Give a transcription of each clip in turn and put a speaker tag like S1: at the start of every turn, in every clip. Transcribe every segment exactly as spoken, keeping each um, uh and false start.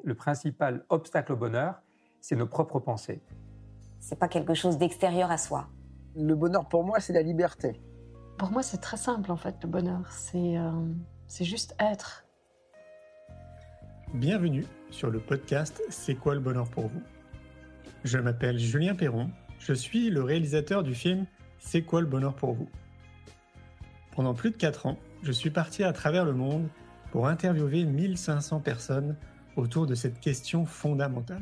S1: le principal obstacle au bonheur, c'est nos propres pensées.
S2: C'est pas quelque chose d'extérieur à soi.
S3: Le bonheur pour moi, c'est la liberté.
S4: Pour moi, c'est très simple en fait, le bonheur. C'est, euh, c'est juste être.
S5: Bienvenue sur le podcast C'est quoi le bonheur pour vous ? Je m'appelle Julien Perron, je suis le réalisateur du film C'est quoi le bonheur pour vous ? Pendant plus de quatre ans, je suis parti à travers le monde pour interviewer mille cinq cents personnes autour de cette question fondamentale.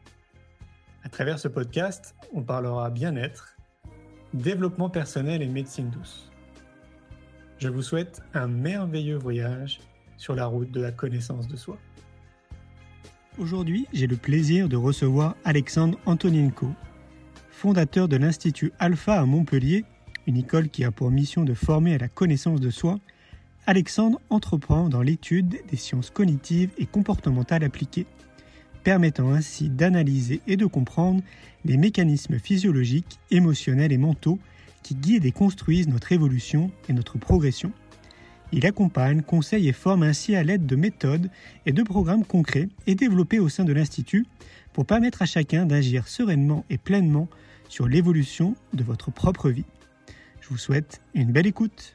S5: À travers ce podcast, on parlera bien-être, développement personnel et médecine douce. Je vous souhaite un merveilleux voyage sur la route de la connaissance de soi. Aujourd'hui, j'ai le plaisir de recevoir Alexandre Antonenko, fondateur de l'Institut Alpha à Montpellier, une école qui a pour mission de former à la connaissance de soi. Alexandre entreprend dans l'étude des sciences cognitives et comportementales appliquées, permettant ainsi d'analyser et de comprendre les mécanismes physiologiques, émotionnels et mentaux qui guident et construisent notre évolution et notre progression. Il accompagne, conseille et forme ainsi à l'aide de méthodes et de programmes concrets et développés au sein de l'Institut pour permettre à chacun d'agir sereinement et pleinement sur l'évolution de votre propre vie. Je vous souhaite une belle écoute.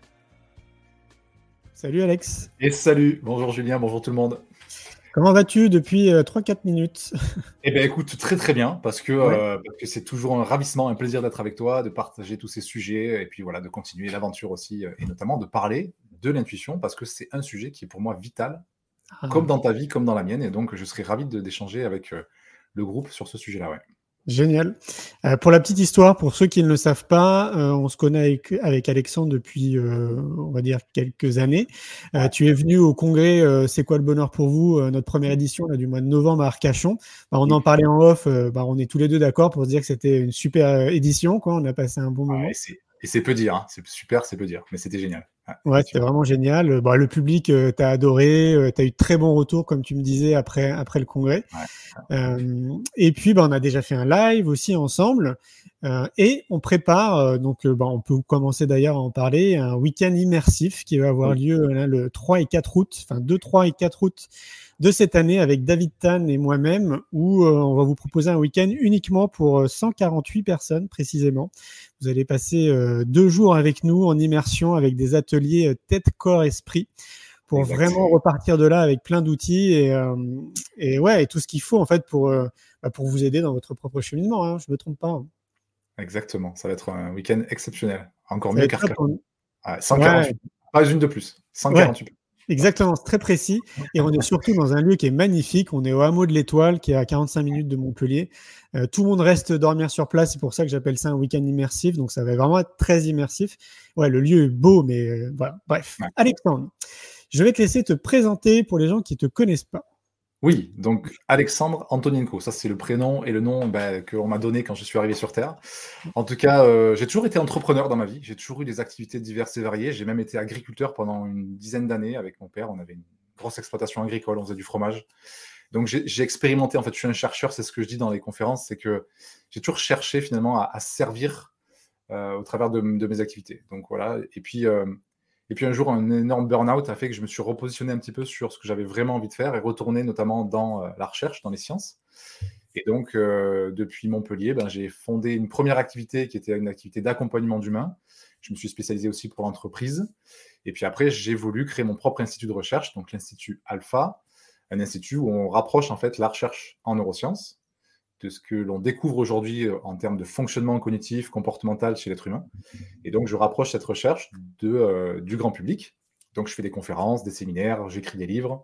S5: Salut Alex.
S6: Et salut, bonjour Julien, bonjour tout le monde.
S5: Comment vas-tu depuis euh, trois quatre minutes ?
S6: Eh bien écoute, très très bien, parce que, ouais. euh, parce que c'est toujours un ravissement, un plaisir d'être avec toi, de partager tous ces sujets, et puis voilà, de continuer l'aventure aussi, et notamment de parler de l'intuition, parce que c'est un sujet qui est pour moi vital, ah. comme dans ta vie, comme dans la mienne, et donc je serais ravi de, d'échanger avec euh, le groupe sur ce sujet-là. Ouais.
S5: Génial. Euh, pour la petite histoire, pour ceux qui ne le savent pas, euh, on se connaît avec, avec Alexandre depuis, euh, on va dire, quelques années. Euh, ouais. Tu es venu au congrès euh, C'est quoi le bonheur pour vous, euh, notre première édition là, du mois de novembre à Arcachon. Bah, on en parlait en off, euh, bah, on est tous les deux d'accord pour se dire que c'était une super édition, quoi. On a passé un bon moment.
S6: Ouais, et, c'est, et c'est peu dire, hein. C'est super, c'est peu dire, mais c'était génial.
S5: Ouais, ouais c'était vraiment génial. Bah, le public euh, t'a adoré, euh, t'as eu de très bons retours, comme tu me disais, après, après le congrès. Ouais. Euh, et puis, bah, on a déjà fait un live aussi ensemble. Euh, et on prépare, euh, donc euh, bah, on peut commencer d'ailleurs à en parler, un week-end immersif qui va avoir lieu là, le trois et quatre août, enfin deux, trois et quatre août de cette année avec David Tan et moi-même, où euh, on va vous proposer un week-end uniquement pour cent quarante-huit personnes précisément. Vous allez passer euh, deux jours avec nous en immersion avec des ateliers euh, tête, corps, esprit pour Exactement. Vraiment repartir de là avec plein d'outils et, euh, et, ouais, et tout ce qu'il faut en fait pour, euh, bah, pour vous aider dans votre propre cheminement. Hein, je ne me trompe pas. Hein.
S6: Exactement, ça va être un week-end exceptionnel. Encore ça mieux qu'Arcachon. Ouais, cent quarante-huit,
S5: ouais.
S6: Pas une de plus, cent quarante-huit.
S5: Ouais. Exactement, c'est très précis. Et on est surtout dans un lieu qui est magnifique. On est au hameau de l'Étoile, qui est à quarante-cinq minutes de Montpellier. Euh, tout le monde reste dormir sur place. C'est pour ça que j'appelle ça un week-end immersif. Donc, ça va vraiment être très immersif. Ouais, le lieu est beau, mais euh, voilà. Bref. Ouais. Alexandre, je vais te laisser te présenter pour les gens qui ne te connaissent pas.
S6: Oui, donc Alexandre Antonenko, ça c'est le prénom et le nom bah, qu'on m'a donné quand je suis arrivé sur Terre. En tout cas, euh, j'ai toujours été entrepreneur dans ma vie, j'ai toujours eu des activités diverses et variées, j'ai même été agriculteur pendant une dizaine d'années avec mon père, on avait une grosse exploitation agricole, on faisait du fromage. Donc j'ai, j'ai expérimenté, en fait je suis un chercheur, c'est ce que je dis dans les conférences, c'est que j'ai toujours cherché finalement à, à servir euh, au travers de, de mes activités. Donc voilà, et puis... Euh, Et puis un jour, un énorme burn-out a fait que je me suis repositionné un petit peu sur ce que j'avais vraiment envie de faire et retourné notamment dans euh, la recherche, dans les sciences. Et donc, euh, depuis Montpellier, ben, j'ai fondé une première activité qui était une activité d'accompagnement d'humains. Je me suis spécialisé aussi pour l'entreprise. Et puis après, j'ai voulu créer mon propre institut de recherche, donc l'Institut Alpha, un institut où on rapproche en fait la recherche en neurosciences de ce que l'on découvre aujourd'hui en termes de fonctionnement cognitif, comportemental chez l'être humain. Et donc, je rapproche cette recherche de, euh, du grand public. Donc, je fais des conférences, des séminaires, j'écris des livres.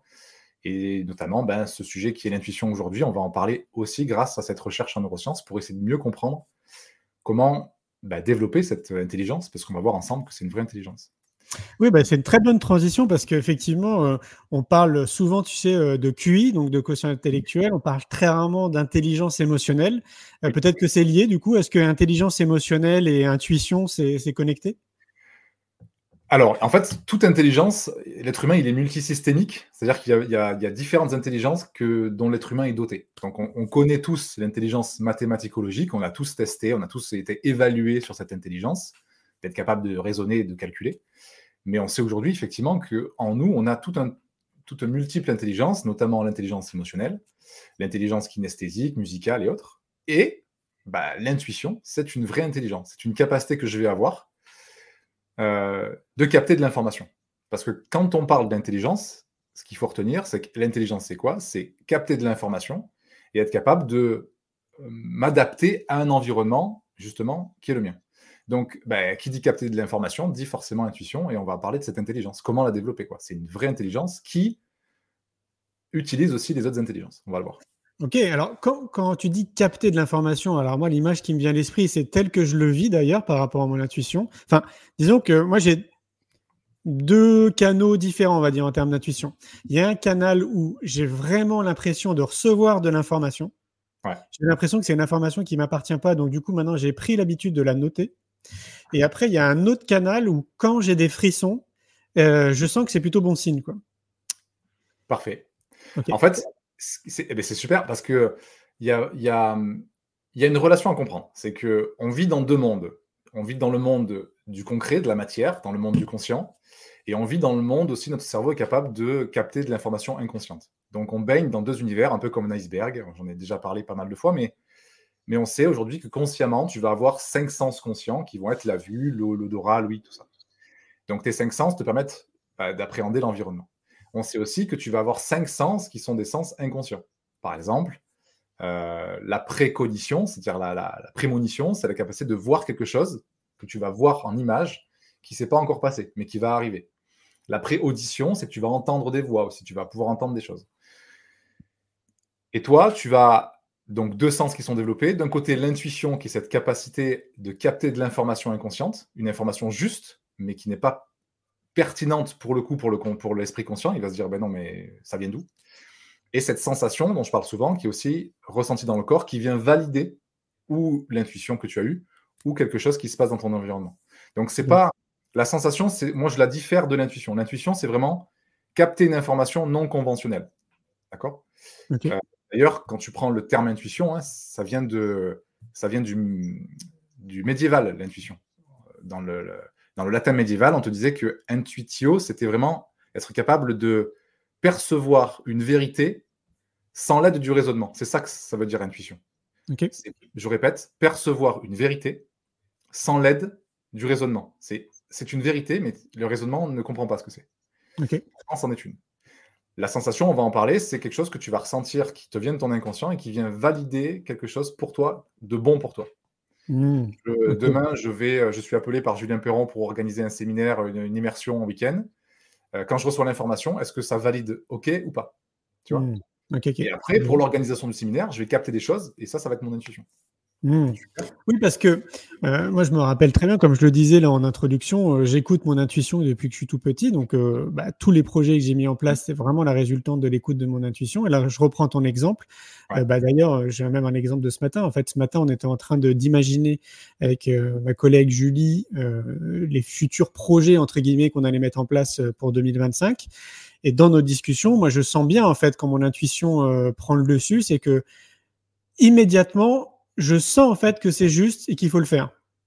S6: Et notamment, ben, ce sujet qui est l'intuition aujourd'hui, on va en parler aussi grâce à cette recherche en neurosciences pour essayer de mieux comprendre comment ben, développer cette intelligence, parce qu'on va voir ensemble que c'est une vraie intelligence.
S5: Oui, bah, c'est une très bonne transition parce qu'effectivement, euh, on parle souvent, tu sais, euh, de Q I, donc de quotient intellectuel. On parle très rarement d'intelligence émotionnelle. Euh, peut-être que c'est lié, du coup. Est-ce que intelligence émotionnelle et intuition, c'est, c'est connecté ?
S6: Alors, en fait, toute intelligence, l'être humain, il est multisystémique. C'est-à-dire qu'il y a, il y a, il y a différentes intelligences que, dont l'être humain est doté. Donc, on, on connaît tous l'intelligence mathématicologique. On l'a tous testé, on a tous été évalués sur cette intelligence, d'être capable de raisonner et de calculer. Mais on sait aujourd'hui, effectivement, qu'en nous, on a tout un, toutes multiples intelligences, notamment l'intelligence émotionnelle, l'intelligence kinesthésique, musicale et autres. Et bah, l'intuition, c'est une vraie intelligence. C'est une capacité que je vais avoir euh, de capter de l'information. Parce que quand on parle d'intelligence, ce qu'il faut retenir, c'est que l'intelligence, c'est quoi? C'est capter de l'information et être capable de euh, m'adapter à un environnement, justement, qui est le mien. Donc, ben, qui dit capter de l'information, dit forcément intuition, et on va parler de cette intelligence. Comment la développer, quoi? C'est une vraie intelligence qui utilise aussi les autres intelligences. On va le voir.
S5: Ok, alors quand, quand tu dis capter de l'information, alors moi, l'image qui me vient à l'esprit, c'est tel que je le vis d'ailleurs par rapport à mon intuition. Enfin, disons que moi, j'ai deux canaux différents, on va dire, en termes d'intuition. Il y a un canal où j'ai vraiment l'impression de recevoir de l'information.
S6: Ouais.
S5: J'ai l'impression que c'est une information qui ne m'appartient pas, donc du coup, maintenant, j'ai pris l'habitude de la noter. Et après, il y a un autre canal où, quand j'ai des frissons, euh, je sens que c'est plutôt bon signe, quoi.
S6: Parfait.
S5: Okay.
S6: En fait, c'est, eh bien, c'est super parce qu'il y a, y, a, y a une relation à comprendre. C'est qu'on vit dans deux mondes. On vit dans le monde du concret, de la matière, dans le monde du conscient. Et on vit dans le monde aussi, notre cerveau est capable de capter de l'information inconsciente. Donc, on baigne dans deux univers, un peu comme un iceberg. J'en ai déjà parlé pas mal de fois, mais, mais on sait aujourd'hui que consciemment, tu vas avoir cinq sens conscients qui vont être la vue, l'odorat, l'ouïe, tout ça. Donc, tes cinq sens te permettent bah, d'appréhender l'environnement. On sait aussi que tu vas avoir cinq sens qui sont des sens inconscients. Par exemple, euh, la précognition, c'est-à-dire la, la, la prémonition, c'est la capacité de voir quelque chose que tu vas voir en image qui ne s'est pas encore passé, mais qui va arriver. La préaudition, c'est que tu vas entendre des voix aussi, tu vas pouvoir entendre des choses. Et toi, tu vas donc deux sens qui sont développés. D'un côté, l'intuition, qui est cette capacité de capter de l'information inconsciente, une information juste, mais qui n'est pas pertinente pour le coup, pour, le, pour l'esprit conscient. Il va se dire, ben non, mais ça vient d'où? Et cette sensation dont je parle souvent, qui est aussi ressentie dans le corps, qui vient valider ou l'intuition que tu as eue, ou quelque chose qui se passe dans ton environnement. Donc, c'est pas... La sensation, c'est, moi, je la diffère de l'intuition. L'intuition, c'est vraiment capter une information non conventionnelle. D'accord? Okay. euh, D'ailleurs, quand tu prends le terme intuition, hein, ça vient, de, ça vient du, du médiéval, l'intuition. Dans le, le, dans le latin médiéval, on te disait que intuitio, c'était vraiment être capable de percevoir une vérité sans l'aide du raisonnement. C'est ça que ça veut dire intuition.
S5: Okay.
S6: Je répète, percevoir une vérité sans l'aide du raisonnement. C'est, c'est une vérité, mais le raisonnement ne comprend pas ce que c'est.
S5: Okay.
S6: C'en est une. La sensation, on va en parler, c'est quelque chose que tu vas ressentir qui te vient de ton inconscient et qui vient valider quelque chose pour toi, de bon pour toi.
S5: Mmh.
S6: Je, okay. Demain, je, vais, je suis appelé par Julien Perron pour organiser un séminaire, une, une immersion en week-end. Euh, quand je reçois l'information, est-ce que ça valide OK ou pas? Tu vois?
S5: Mmh. Okay, okay.
S6: Et après, pour l'organisation du séminaire, je vais capter des choses et ça, ça va être mon intuition.
S5: Mmh. Oui, parce que euh, moi, je me rappelle très bien, comme je le disais là en introduction, euh, j'écoute mon intuition depuis que je suis tout petit. Donc, euh, bah, tous les projets que j'ai mis en place, c'est vraiment la résultante de l'écoute de mon intuition. Et là, je reprends ton exemple. Ouais. Euh, bah, d'ailleurs, j'ai même un exemple de ce matin. En fait, ce matin, on était en train de, d'imaginer avec euh, ma collègue Julie euh, les futurs projets, entre guillemets, qu'on allait mettre en place pour deux mille vingt-cinq. Et dans nos discussions, moi, je sens bien, en fait, quand mon intuition euh, prend le dessus, c'est que immédiatement, je sens en fait que c'est juste et qu'il faut le faire.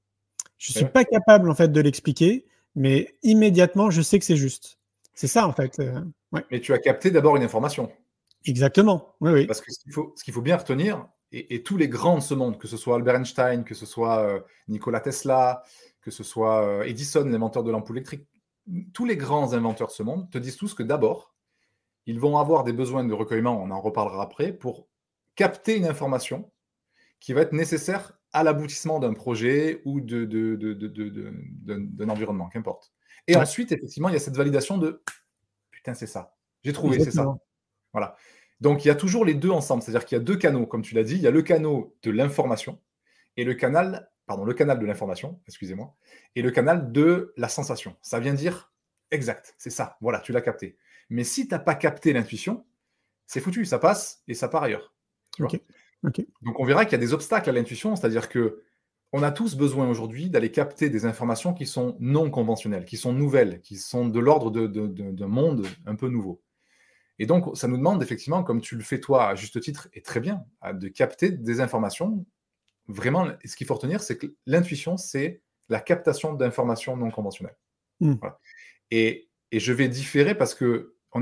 S5: Je suis ouais. pas capable en fait de l'expliquer, mais immédiatement je sais que c'est juste. C'est ça en fait. Euh, ouais.
S6: Mais tu as capté d'abord une information.
S5: Exactement. Oui, oui.
S6: Parce que ce qu'il faut, ce qu'il faut bien retenir, et, et tous les grands de ce monde, que ce soit Albert Einstein, que ce soit euh, Nikola Tesla, que ce soit euh, Edison, l'inventeur de l'ampoule électrique, tous les grands inventeurs de ce monde te disent tous que d'abord, ils vont avoir des besoins de recueillement, on en reparlera après, pour capter une information qui va être nécessaire à l'aboutissement d'un projet ou de, de, de, de, de, de, de, d'un environnement, qu'importe. Et ouais. ensuite, effectivement, il y a cette validation de « putain, c'est ça, j'ai trouvé, Exactement. c'est ça ». Voilà. Donc, il y a toujours les deux ensemble, c'est-à-dire qu'il y a deux canaux, comme tu l'as dit, il y a le canal de l'information et le canal, pardon, le canal de l'information, excusez-moi, et le canal de la sensation. Ça vient dire « exact, c'est ça, voilà, tu l'as capté ». Mais si tu n'as pas capté l'intuition, c'est foutu, ça passe et ça part ailleurs. Tu vois.
S5: Okay. Okay.
S6: Donc, on verra qu'il y a des obstacles à l'intuition, c'est-à-dire qu'on a tous besoin aujourd'hui d'aller capter des informations qui sont non conventionnelles, qui sont nouvelles, qui sont de l'ordre de, de, de, d'un monde un peu nouveau. Et donc, ça nous demande effectivement, comme tu le fais toi à juste titre, et très bien, de capter des informations. Vraiment, ce qu'il faut retenir, c'est que l'intuition, c'est la captation d'informations non conventionnelles.
S5: Mm.
S6: Voilà. Et, et je vais différer parce que on a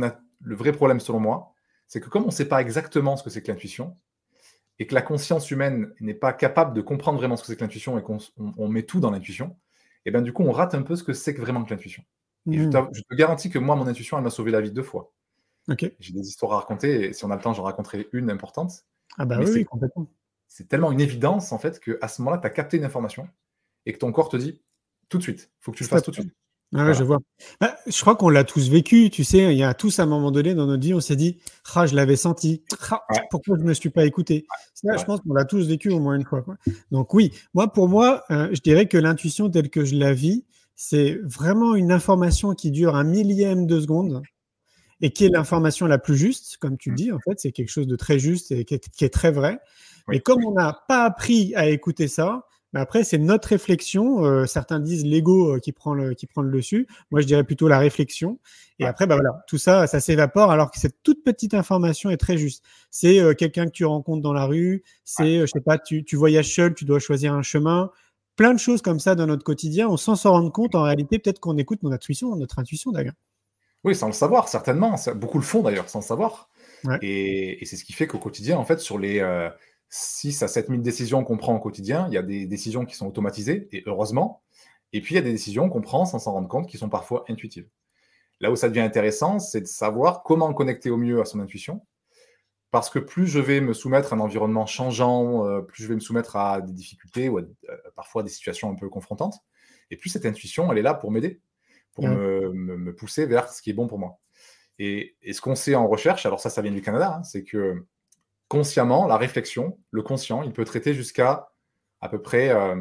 S6: le vrai problème selon moi, c'est que comme on ne sait pas exactement ce que c'est que l'intuition, et que la conscience humaine n'est pas capable de comprendre vraiment ce que c'est que l'intuition et qu'on on, on met tout dans l'intuition, et bien du coup, on rate un peu ce que c'est que vraiment que l'intuition. Et je,
S5: Mhm.
S6: je te garantis que moi, mon intuition, elle m'a sauvé la vie deux fois.
S5: Ok.
S6: J'ai des histoires à raconter, et si on a le temps, j'en raconterai une importante.
S5: Ah bah
S6: Mais
S5: oui,
S6: c'est,
S5: oui, complètement.
S6: c'est tellement une évidence, en fait, qu'à ce moment-là, tu as capté une information, et que ton corps te dit, tout de suite, il faut que tu le fasses
S5: Stop.
S6: tout de suite.
S5: Ah ouais,
S6: Voilà.
S5: je vois. Bah, je crois qu'on l'a tous vécu, tu sais, il y a tous à un moment donné dans notre vie, on s'est dit, ah, je l'avais senti, ah,
S6: Ouais.
S5: pourquoi je ne me suis pas écouté? Ça,
S6: Ouais.
S5: je pense qu'on l'a tous vécu au moins une fois, quoi. Donc oui, moi, pour moi, euh, je dirais que l'intuition telle que je la vis, c'est vraiment une information qui dure un millième de seconde et qui est l'information la plus juste, comme tu le
S6: Mm.
S5: dis, en fait, c'est quelque chose de très juste et qui est, qui est très vrai.
S6: Oui.
S5: Mais comme on n'a pas appris à écouter ça, mais après, c'est notre réflexion. Euh, certains disent l'ego euh, qui prend le qui prend le dessus. Moi, je dirais plutôt la réflexion. Et
S6: Ouais.
S5: après, bah voilà, tout ça, ça s'évapore. Alors que cette toute petite information est très juste. C'est euh, quelqu'un que tu rencontres dans la rue. C'est,
S6: Ouais.
S5: euh, je sais pas, tu, tu voyages seul, tu dois choisir un chemin. Plein de choses comme ça dans notre quotidien. On sans s'en rendre compte. En réalité, peut-être qu'on écoute notre intuition, notre intuition d'ailleurs.
S6: Oui, sans le savoir, certainement. Ça- Beaucoup le font d'ailleurs, sans le savoir.
S5: Ouais.
S6: Et, et c'est ce qui fait qu'au quotidien, en fait, sur les euh, six à sept mille décisions qu'on prend au quotidien, il y a des décisions qui sont automatisées, et heureusement. Et puis, il y a des décisions qu'on prend sans s'en rendre compte, qui sont parfois intuitives. Là où ça devient intéressant, c'est de savoir comment connecter au mieux à son intuition. Parce que plus je vais me soumettre à un environnement changeant, euh, plus je vais me soumettre à des difficultés ou à, euh, parfois des situations un peu confrontantes, et plus cette intuition, elle est là pour m'aider, pour
S5: Ouais.
S6: me, me- me pousser vers ce qui est bon pour moi. Et, et ce qu'on sait en recherche, alors ça, ça vient du Canada, hein, c'est que consciemment, la réflexion, le conscient, il peut traiter jusqu'à à peu près euh,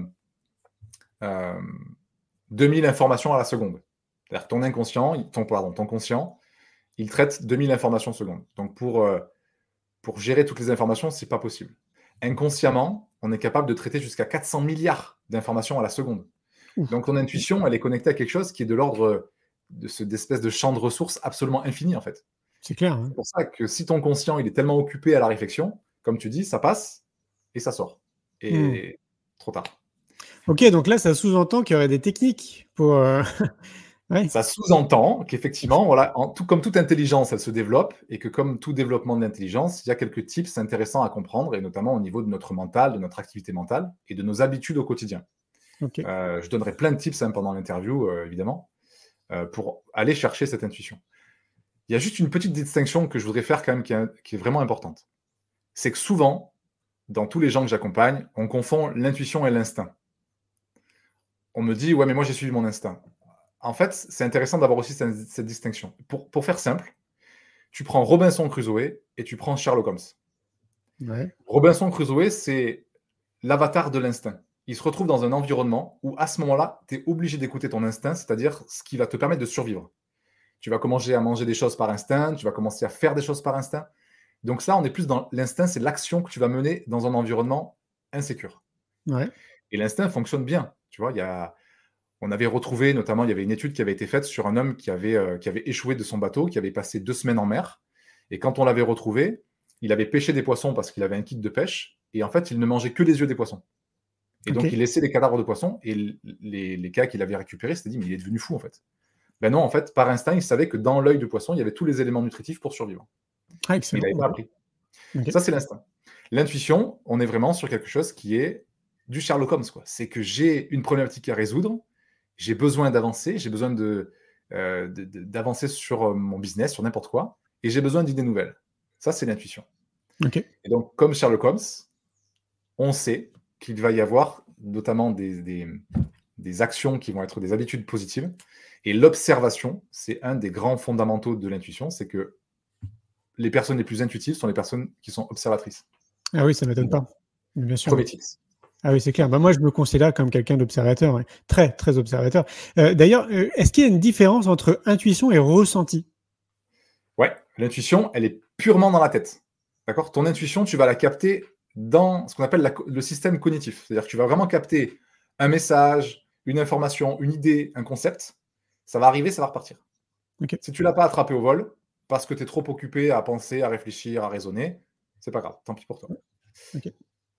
S6: euh, deux mille informations à la seconde. C'est-à-dire que ton inconscient, il- ton, pardon, ton conscient, il traite deux mille informations seconde. Donc pour, euh, pour gérer toutes les informations, c'est pas possible. Inconsciemment, on est capable de traiter jusqu'à quatre cents milliards d'informations à la seconde.
S5: Ouf.
S6: Donc ton intuition, elle est connectée à quelque chose qui est de l'ordre de ce, d'espèce de champ de ressources absolument infini en fait.
S5: C'est clair. Hein.
S6: C'est pour ça que si ton conscient il est tellement occupé à la réflexion, comme tu dis, ça passe et ça sort. Et trop tard.
S5: Ok, donc là, ça sous-entend qu'il y aurait des techniques pour. euh, ouais.
S6: Ça sous-entend qu'effectivement, voilà, en tout, comme toute intelligence, elle se développe et que comme tout développement de l'intelligence, il y a quelques tips intéressants à comprendre et notamment au niveau de notre mental, de notre activité mentale et de nos habitudes au quotidien.
S5: Ok.
S6: Euh, je donnerai plein de tips hein, pendant l'interview, euh, évidemment, euh, pour aller chercher cette intuition. Il y a juste une petite distinction que je voudrais faire quand même qui est, qui est vraiment importante. C'est que souvent, dans tous les gens que j'accompagne, on confond l'intuition et l'instinct. On me dit, ouais, mais moi j'ai suivi mon instinct. En fait, c'est intéressant d'avoir aussi cette, cette distinction. Pour, pour faire simple, tu prends Robinson Crusoe et tu prends Sherlock Holmes.
S5: Ouais.
S6: Robinson Crusoe, c'est l'avatar de l'instinct. Il se retrouve dans un environnement où, à ce moment-là, tu es obligé d'écouter ton instinct, c'est-à-dire ce qui va te permettre de survivre. Tu vas commencer à manger des choses par instinct, tu vas commencer à faire des choses par instinct. Donc là, on est plus dans l'instinct, c'est l'action que tu vas mener dans un environnement insécure.
S5: Ouais.
S6: Et l'instinct fonctionne bien. Tu vois, il y a... on avait retrouvé, notamment, il y avait une étude qui avait été faite sur un homme qui avait, euh, qui avait échoué de son bateau, qui avait passé deux semaines en mer. Et quand on l'avait retrouvé, il avait pêché des poissons parce qu'il avait un kit de pêche. Et en fait, il ne mangeait que les yeux des poissons. Et donc,
S5: Ok.
S6: il laissait les cadavres de poissons. Et les, les cas qu'il avait récupérés, s'étaient dit, mais il est devenu fou, en fait. Ben non, en fait, par instinct, il savait que dans l'œil de poisson, il y avait tous les éléments nutritifs pour survivre.
S5: Ah,
S6: Mais
S5: excellent.
S6: il n'avait pas appris.
S5: Ok.
S6: Ça, c'est l'instinct. L'intuition, on est vraiment sur quelque chose qui est du Sherlock Holmes, quoi. C'est que j'ai une problématique à résoudre, j'ai besoin d'avancer, j'ai besoin de, euh, de, de, d'avancer sur euh, mon business, sur n'importe quoi, et j'ai besoin d'idées nouvelles. Ça, c'est l'intuition.
S5: Ok.
S6: Et donc, comme Sherlock Holmes, on sait qu'il va y avoir notamment des, des, des actions qui vont être des habitudes positives. Et l'observation, c'est un des grands fondamentaux de l'intuition, c'est que les personnes les plus intuitives sont les personnes qui sont observatrices.
S5: Ah oui, ça ne m'étonne pas. Bien sûr.
S6: Premier tips.
S5: Ah oui, c'est clair. Bah, moi, je me considère comme quelqu'un d'observateur, ouais. Très, très observateur. Euh, d'ailleurs, euh, est-ce qu'il y a une différence entre intuition et ressenti?
S6: Ouais, l'intuition, elle est purement dans la tête. D'accord? Ton intuition, tu vas la capter dans ce qu'on appelle la, le système cognitif. C'est-à-dire que tu vas vraiment capter un message, une information, une idée, un concept. Ça va arriver, ça va repartir.
S5: Okay.
S6: Si tu ne l'as pas attrapé au vol, parce que tu es trop occupé à penser, à réfléchir, à raisonner, c'est pas grave, tant pis pour toi.
S5: Okay.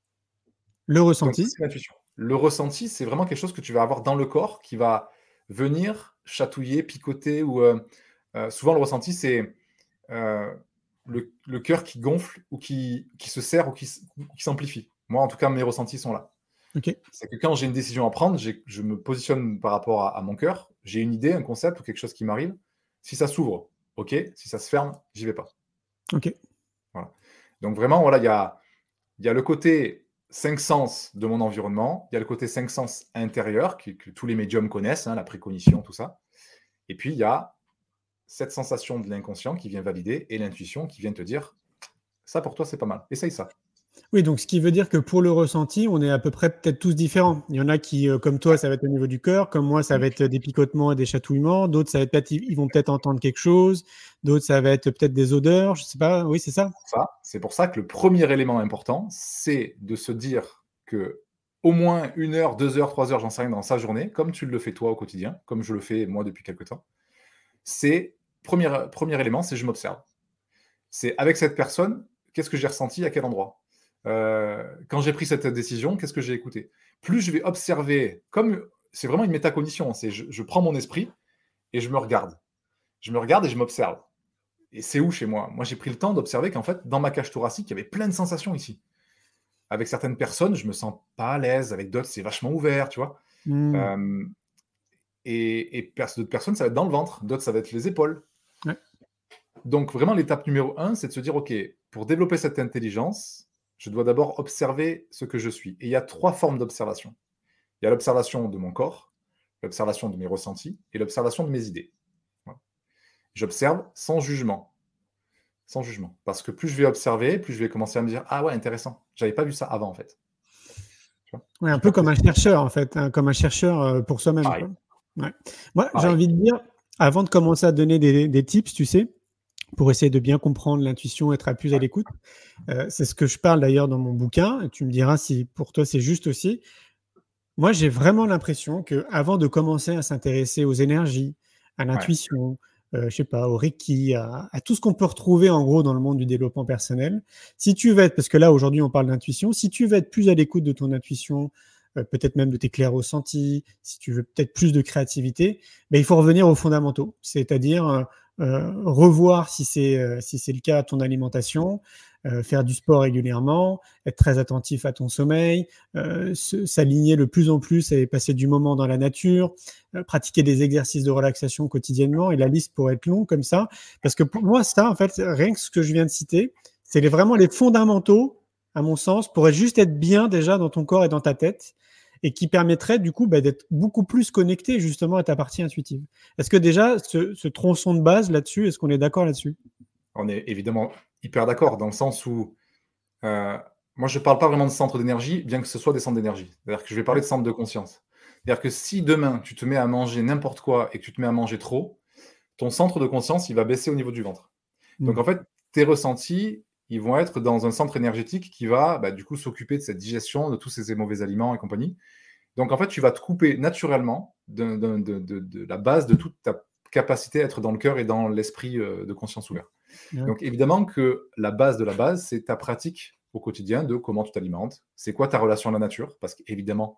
S5: Le ressenti.
S6: Donc, c'est l'intuition. Le ressenti, c'est vraiment quelque chose que tu vas avoir dans le corps qui va venir chatouiller, picoter. Ou euh, euh, souvent, le ressenti, c'est euh, le, le cœur qui gonfle ou qui, qui se serre ou qui, s- ou qui s'amplifie. Moi, en tout cas, mes ressentis sont là.
S5: Ok.
S6: C'est que quand j'ai une décision à prendre, j'ai- je me positionne par rapport à, à mon cœur. J'ai une idée, un concept ou quelque chose qui m'arrive. Si ça s'ouvre, ok. Si ça se ferme, j'y vais pas.
S5: Ok.
S6: Voilà. Donc vraiment, voilà, il y a, il y a le côté cinq sens de mon environnement, il y a le côté cinq sens intérieur que, que tous les médiums connaissent, hein, la précognition, tout ça. Et puis, il y a cette sensation de l'inconscient qui vient valider et l'intuition qui vient te dire ça pour toi, c'est pas mal. Essaye ça.
S5: Oui, donc ce qui veut dire que pour le ressenti, on est à peu près peut-être tous différents. Il y en a qui, euh, comme toi, ça va être au niveau du cœur, comme moi, ça va être des picotements et des chatouillements. D'autres, ça va être peut-être, ils ils vont peut-être entendre quelque chose. D'autres, ça va être peut-être des odeurs. Je sais pas. Oui, c'est ça.
S6: Ça, c'est pour ça que le premier élément important, c'est de se dire que au moins une heure, deux heures, trois heures, j'en sais rien, dans sa journée, comme tu le fais toi au quotidien, comme je le fais moi depuis quelque temps, c'est premier, premier élément, c'est je m'observe. C'est avec cette personne, qu'est-ce que j'ai ressenti, à quel endroit. Euh, quand j'ai pris cette décision, qu'est-ce que j'ai écouté. Plus je vais observer, comme c'est vraiment une métacognition, c'est je, je prends mon esprit et je me regarde. Je me regarde et je m'observe. Et c'est où chez moi? Moi, j'ai pris le temps d'observer qu'en fait, dans ma cage thoracique, il y avait plein de sensations ici. Avec certaines personnes, je me sens pas à l'aise. Avec d'autres, c'est vachement ouvert, tu vois.
S5: Hmm.
S6: Euh, et et pers- d'autres personnes, ça va être dans le ventre. D'autres, ça va être les épaules.
S5: Ouais.
S6: Donc, vraiment, l'étape numéro un, c'est de se dire, OK, pour développer cette intelligence, je dois d'abord observer ce que je suis. Et il y a trois formes d'observation. Il y a l'observation de mon corps, l'observation de mes ressentis et l'observation de mes idées. Voilà. J'observe sans jugement. Sans jugement. Parce que plus je vais observer, plus je vais commencer à me dire ah ouais, intéressant. J'avais pas vu ça avant en fait. Tu vois.
S5: Ouais, un
S6: J'ai
S5: peu
S6: pas
S5: comme un
S6: compris.
S5: chercheur, en fait, hein, comme un chercheur euh, pour soi-même,
S6: Pareil.
S5: quoi. Ouais. Moi, j'ai
S6: Pareil.
S5: envie de dire, avant de commencer à donner des, des tips, tu sais, pour essayer de bien comprendre l'intuition, être à plus à
S6: Ouais.
S5: l'écoute, euh, c'est ce que je parle d'ailleurs dans mon bouquin, et tu me diras si pour toi c'est juste aussi. Moi, j'ai vraiment l'impression que avant de commencer à s'intéresser aux énergies, à
S6: Ouais.
S5: l'intuition, euh, je sais pas, au Reiki, à, à tout ce qu'on peut retrouver en gros dans le monde du développement personnel, si tu veux être, parce que là aujourd'hui on parle d'intuition, si tu veux être plus à l'écoute de ton intuition, euh, peut-être même de tes clairs ressentis, si tu veux peut-être plus de créativité, ben, il faut revenir aux fondamentaux, c'est-à-dire euh, euh, revoir si c'est euh, si c'est le cas ton alimentation, euh, faire du sport régulièrement, être très attentif à ton sommeil, euh, se- s'aligner le plus en plus et passer du moment dans la nature, euh, pratiquer des exercices de relaxation quotidiennement, et la liste pourrait être longue comme ça, parce que pour moi, ça, en fait, rien que ce que je viens de citer, c'est les- vraiment les fondamentaux, à mon sens, pour être- juste être bien déjà dans ton corps et dans ta tête, et qui permettrait du coup bah, d'être beaucoup plus connecté justement à ta partie intuitive. Est-ce que déjà, ce, ce tronçon de base là-dessus, est-ce qu'on est d'accord là-dessus?
S6: On est évidemment hyper d'accord dans le sens où euh, moi je parle pas vraiment de centre d'énergie, bien que ce soit des centres d'énergie. C'est-à-dire que je vais parler de centre de conscience. C'est-à-dire que si demain tu te mets à manger n'importe quoi et que tu te mets à manger trop, ton centre de conscience il va baisser au niveau du ventre. Donc
S5: Mm.
S6: en fait, tes ressentis, ils vont être dans un centre énergétique qui va bah, du coup s'occuper de cette digestion, de tous ces mauvais aliments et compagnie. Donc en fait, tu vas te couper naturellement de, de, de, de, de la base de toute ta capacité à être dans le cœur et dans l'esprit euh, de conscience ouvert.
S5: Ouais.
S6: Donc évidemment que la base de la base, c'est ta pratique au quotidien de comment tu t'alimentes, c'est quoi ta relation à la nature, parce qu'évidemment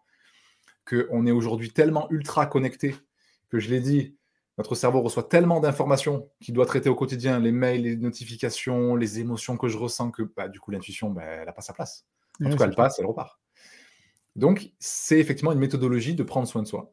S6: qu'on est aujourd'hui tellement ultra connecté que je l'ai dit, notre cerveau reçoit tellement d'informations qu'il doit traiter au quotidien, les mails, les notifications, les émotions que je ressens, que bah, du coup l'intuition, bah, elle n'a pas sa place. En
S5: Ouais,
S6: tout cas,
S5: c'est
S6: elle
S5: clair.
S6: passe, elle repart. Donc c'est effectivement une méthodologie de prendre soin de soi.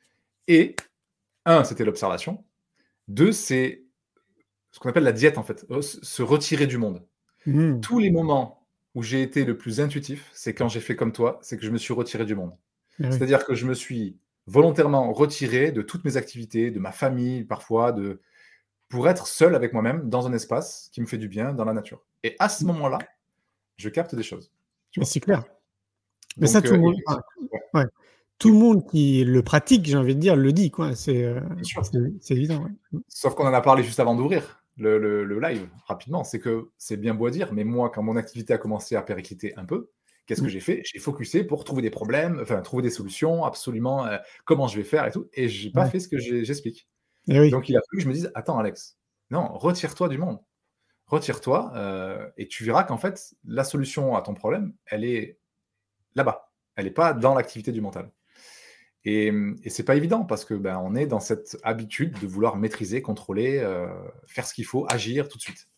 S6: Et un, c'était l'observation. Deux, c'est ce qu'on appelle la diète en fait, se retirer du monde.
S5: Mm.
S6: Tous les moments où j'ai été le plus intuitif, c'est quand j'ai fait comme toi, c'est que je me suis retiré du monde.
S5: Ah oui.
S6: C'est-à-dire que je me suis volontairement retiré de toutes mes activités, de ma famille parfois, de... pour être seul avec moi-même dans un espace qui me fait du bien, dans la nature. Et à ce moment-là, je capte des choses. Tu
S5: Mais
S6: vois.
S5: c'est clair. Mais ça,
S6: Donc,
S5: tout le
S6: euh,
S5: monde,
S6: effectivement, ouais,
S5: ouais. Tout le monde qui le pratique, j'ai envie de dire, le dit, quoi. C'est euh,
S6: bien sûr.
S5: c'est c'est évident. Ouais.
S6: Sauf qu'on en a parlé juste avant d'ouvrir le, le- le live, rapidement. C'est que c'est bien beau à dire, mais moi, quand mon activité a commencé à péricliter un peu, qu'est-ce que
S5: Mm.
S6: j'ai fait? J'ai focusé pour trouver des problèmes, enfin, trouver des solutions, absolument, euh, comment je vais faire et tout. Et j'ai pas
S5: Ouais.
S6: fait ce que j'ai- j'explique.
S5: Et oui.
S6: Donc, il a fallu que je me dise, attends, Alex, non, retire-toi du monde. Retire-toi euh, et tu verras qu'en fait, la solution à ton problème, elle est là-bas. Elle n'est pas dans l'activité du mental. Et, et c'est pas évident parce que ben, on est dans cette habitude de vouloir maîtriser, contrôler, euh, faire ce qu'il faut, agir tout de suite.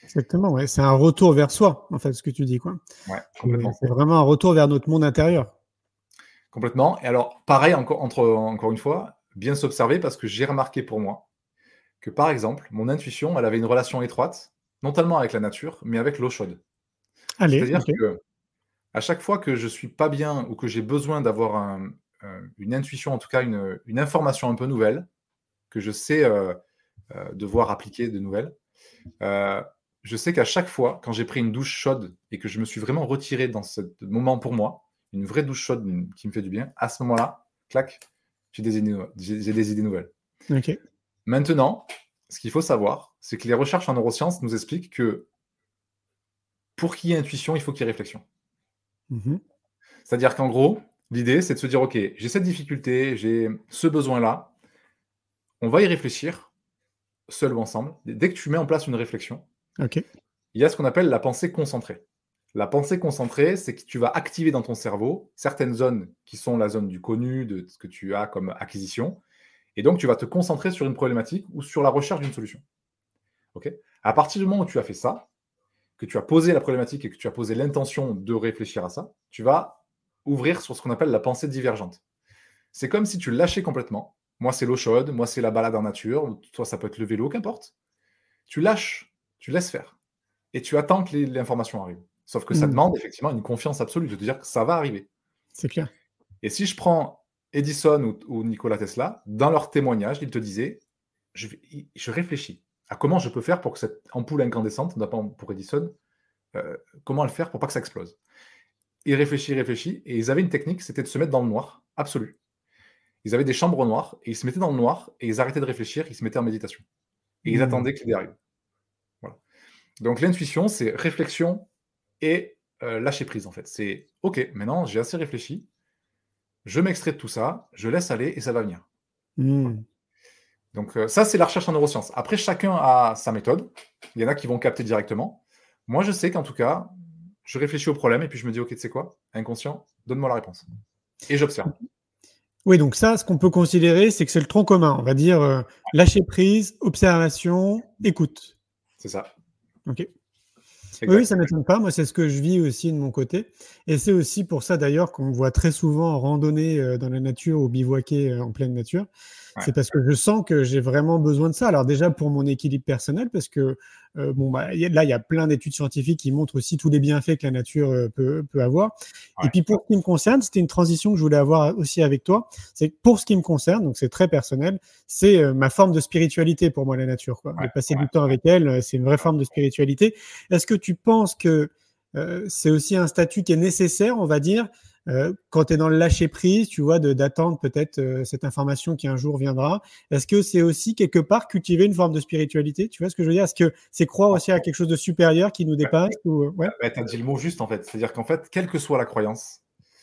S5: Exactement, ouais. C'est un retour vers soi, en fait, ce que tu dis, quoi.
S6: Ouais, complètement.
S5: C'est vraiment un retour vers notre monde intérieur.
S6: Complètement. Et alors, pareil, encore, entre, encore une fois, bien s'observer parce que j'ai remarqué pour moi que, par exemple, mon intuition, elle avait une relation étroite, non seulement avec la nature, mais avec l'eau chaude.
S5: Allez,
S6: C'est-à-dire
S5: ok.
S6: que à chaque fois que je suis pas bien ou que j'ai besoin d'avoir un- un- une intuition, en tout cas une, une information un peu nouvelle, que je sais euh, euh, devoir appliquer de nouvelles, euh, je sais qu'à chaque fois, quand j'ai pris une douche chaude et que je me suis vraiment retiré dans ce moment pour moi, une vraie douche chaude une- qui me fait du bien, à ce moment-là, clac, j'ai des idées, nou- j'ai j'ai des idées nouvelles.
S5: Ok.
S6: Maintenant, ce qu'il faut savoir, c'est que les recherches en neurosciences nous expliquent que pour qu'il y ait intuition, il faut qu'il y ait réflexion.
S5: Mhm.
S6: C'est-à-dire qu'en gros, l'idée, c'est de se dire, OK, j'ai cette difficulté, j'ai ce besoin-là, on va y réfléchir, seul ou ensemble. Dès que tu mets en place une réflexion,
S5: Ok.
S6: il y a ce qu'on appelle la pensée concentrée. La pensée concentrée, c'est que tu vas activer dans ton cerveau certaines zones qui sont la zone du connu, de ce que tu as comme acquisition, et donc tu vas te concentrer sur une problématique ou sur la recherche d'une solution. OK ? À partir du moment où tu as fait ça, que tu as posé la problématique et que tu as posé l'intention de réfléchir à ça, tu vas ouvrir sur ce qu'on appelle la pensée divergente. C'est comme si tu lâchais complètement. Moi, c'est l'eau chaude, moi, c'est la balade en nature, toi, ça peut être le vélo, qu'importe. Tu lâches, tu laisses faire. Et tu attends que les- l'information arrive. Sauf que ça
S5: Mhm.
S6: demande effectivement une confiance absolue de te dire que ça va arriver.
S5: C'est clair.
S6: Et si je prends Edison ou, ou Nikola Tesla, dans leur témoignage, ils te disaient, je, vais- je réfléchis à comment je peux faire pour que cette ampoule incandescente, notamment pour Edison, euh, comment le faire pour pas que ça explose. Ils réfléchissent, ils réfléchissent, et ils avaient une technique, c'était de se mettre dans le noir, absolu. Ils avaient des chambres noires, et ils se mettaient dans le noir, et ils arrêtaient de réfléchir, ils se mettaient en méditation. Et ils
S5: Mhm.
S6: attendaient que l'idée arrive. Voilà. Donc l'intuition, c'est réflexion et euh, lâcher prise, en fait. C'est, OK, maintenant, j'ai assez réfléchi, je m'extrais de tout ça, je laisse aller, et ça va venir.
S5: Mhm.
S6: Donc euh, ça, c'est la recherche en neurosciences. Après, chacun a sa méthode. Il y en a qui vont capter directement. Moi, je sais qu'en tout cas, je réfléchis au problème, et puis je me dis, OK, tu sais quoi, inconscient, donne-moi la réponse. Et j'observe.
S5: Oui, donc ça, ce qu'on peut considérer, c'est que c'est le tronc commun. On va dire euh, lâcher prise, observation, écoute.
S6: C'est ça.
S5: Ok.
S6: Exact.
S5: Oui, ça ne m'étonne pas. Moi, c'est ce que je vis aussi de mon côté. Et c'est aussi pour ça, d'ailleurs, qu'on me voit très souvent en randonnée euh, dans la nature ou bivouaquer euh, en pleine nature.
S6: Ouais.
S5: C'est parce que je sens que j'ai vraiment besoin de ça. Alors déjà, pour mon équilibre personnel, parce que euh, bon, bah, y a- là, il y a plein d'études scientifiques qui montrent aussi tous les bienfaits que la nature euh, peut, peut avoir.
S6: Ouais.
S5: Et puis, pour ce qui me concerne, c'était une transition que je voulais avoir aussi avec toi. C'est que pour ce qui me concerne, donc c'est très personnel, c'est euh, ma forme de spiritualité pour moi, la nature. Quoi.
S6: Ouais,
S5: De passer
S6: ouais,
S5: du temps avec elle, euh, c'est une vraie forme de spiritualité. Est-ce que tu penses que euh, c'est aussi un statut qui est nécessaire, on va dire, euh, quand tu es dans le lâcher prise, tu vois, de, d'attendre peut-être euh, cette information qui un jour viendra. Est-ce que c'est aussi quelque part cultiver une forme de spiritualité? Tu vois ce que je veux dire? Est-ce que c'est croire aussi à quelque chose de supérieur qui nous dépasse? Ou, ouais.
S6: Bah, tu as dit le mot juste, en fait. C'est-à-dire qu'en fait, quelle que soit la croyance,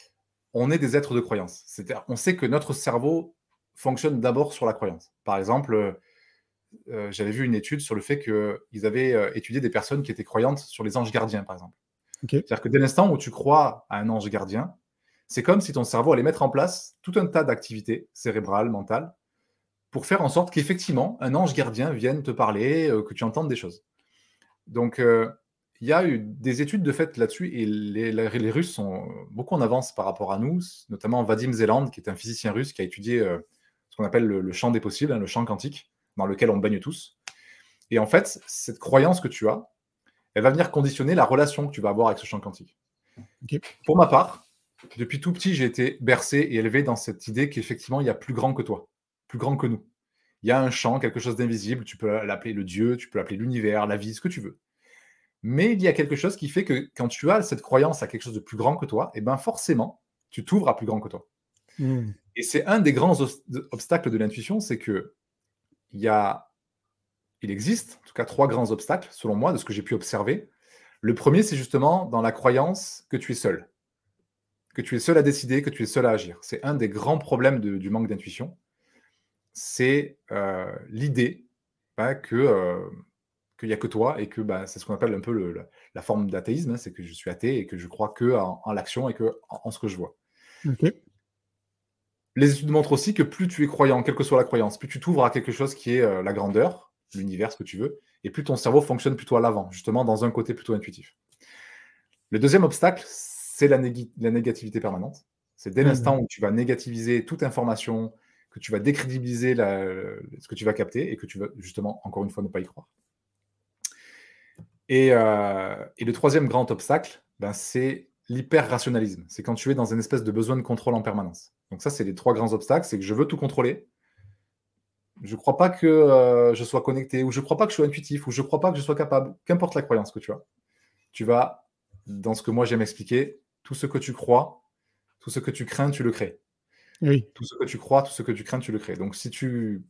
S6: on est des êtres de croyance. C'est-à-dire, on sait que notre cerveau fonctionne d'abord sur la croyance. Par exemple, euh, euh, j'avais vu une étude sur le fait qu'ils avaient euh, étudié des personnes qui étaient croyantes sur les anges gardiens, par exemple.
S5: Okay.
S6: C'est-à-dire que dès l'instant où tu crois à un ange gardien, c'est comme si ton cerveau allait mettre en place tout un tas d'activités cérébrales, mentales, pour faire en sorte qu'effectivement, un ange gardien vienne te parler, euh, que tu entendes des choses. Donc, euh, il y a eu des études de fait là-dessus, et les, les, les Russes sont beaucoup en avance par rapport à nous, notamment Vadim Zeland, qui est un physicien russe qui a étudié euh, ce qu'on appelle le, le champ des possibles, hein, le champ quantique, dans lequel on baigne tous. Et en fait, cette croyance que tu as, elle va venir conditionner la relation que tu vas avoir avec ce champ quantique.
S5: Okay.
S6: Pour ma part, depuis tout petit, j'ai été bercé et élevé dans cette idée qu'effectivement, il y a plus grand que toi, plus grand que nous. Il y a un champ, quelque chose d'invisible, tu peux l'appeler le Dieu, tu peux l'appeler l'univers, la vie, ce que tu veux. Mais il y a quelque chose qui fait que quand tu as cette croyance à quelque chose de plus grand que toi, eh ben forcément, tu t'ouvres à plus grand que toi. Mmh. Et c'est un des grands obstacles de l'intuition, c'est que il y a, il existe, en tout cas, trois grands obstacles, selon moi, de ce que j'ai pu observer. Le premier, c'est justement dans la croyance que tu es seul. Que tu es seul à décider, que tu es seul à agir. C'est un des grands problèmes de, du manque d'intuition. C'est euh, l'idée bah, que euh, qu'il n'y a que toi et que bah, c'est ce qu'on appelle un peu le, la, la forme d'athéisme, hein, c'est que je suis athée et que je crois que en, en l'action et que en, en ce que je vois.
S5: Okay.
S6: Les études montrent aussi que plus tu es croyant, quelle que soit la croyance, plus tu t'ouvres à quelque chose qui est euh, la grandeur, l'univers, ce que tu veux, et plus ton cerveau fonctionne plutôt à l'avant, justement dans un côté plutôt intuitif. Le deuxième obstacle, c'est la, nég- la négativité permanente. C'est dès l'instant où tu vas négativiser toute information, que tu vas décrédibiliser la, ce que tu vas capter et que tu vas justement, encore une fois, ne pas y croire. Et, euh, et le troisième grand obstacle, ben, c'est l'hyper-rationalisme. C'est quand tu es dans une espèce de besoin de contrôle en permanence. Donc ça, c'est les trois grands obstacles. C'est que je veux tout contrôler. Je ne crois pas que euh, je sois connecté, ou je ne crois pas que je sois intuitif, ou je ne crois pas que je sois capable. Qu'importe la croyance que tu as. Tu vas, dans ce que moi j'aime expliquer, tout ce que tu crois, tout ce que tu crains, tu le crées.
S5: Oui.
S6: Tout ce que tu crois, tout ce que tu crains, tu le crées. Donc si tu...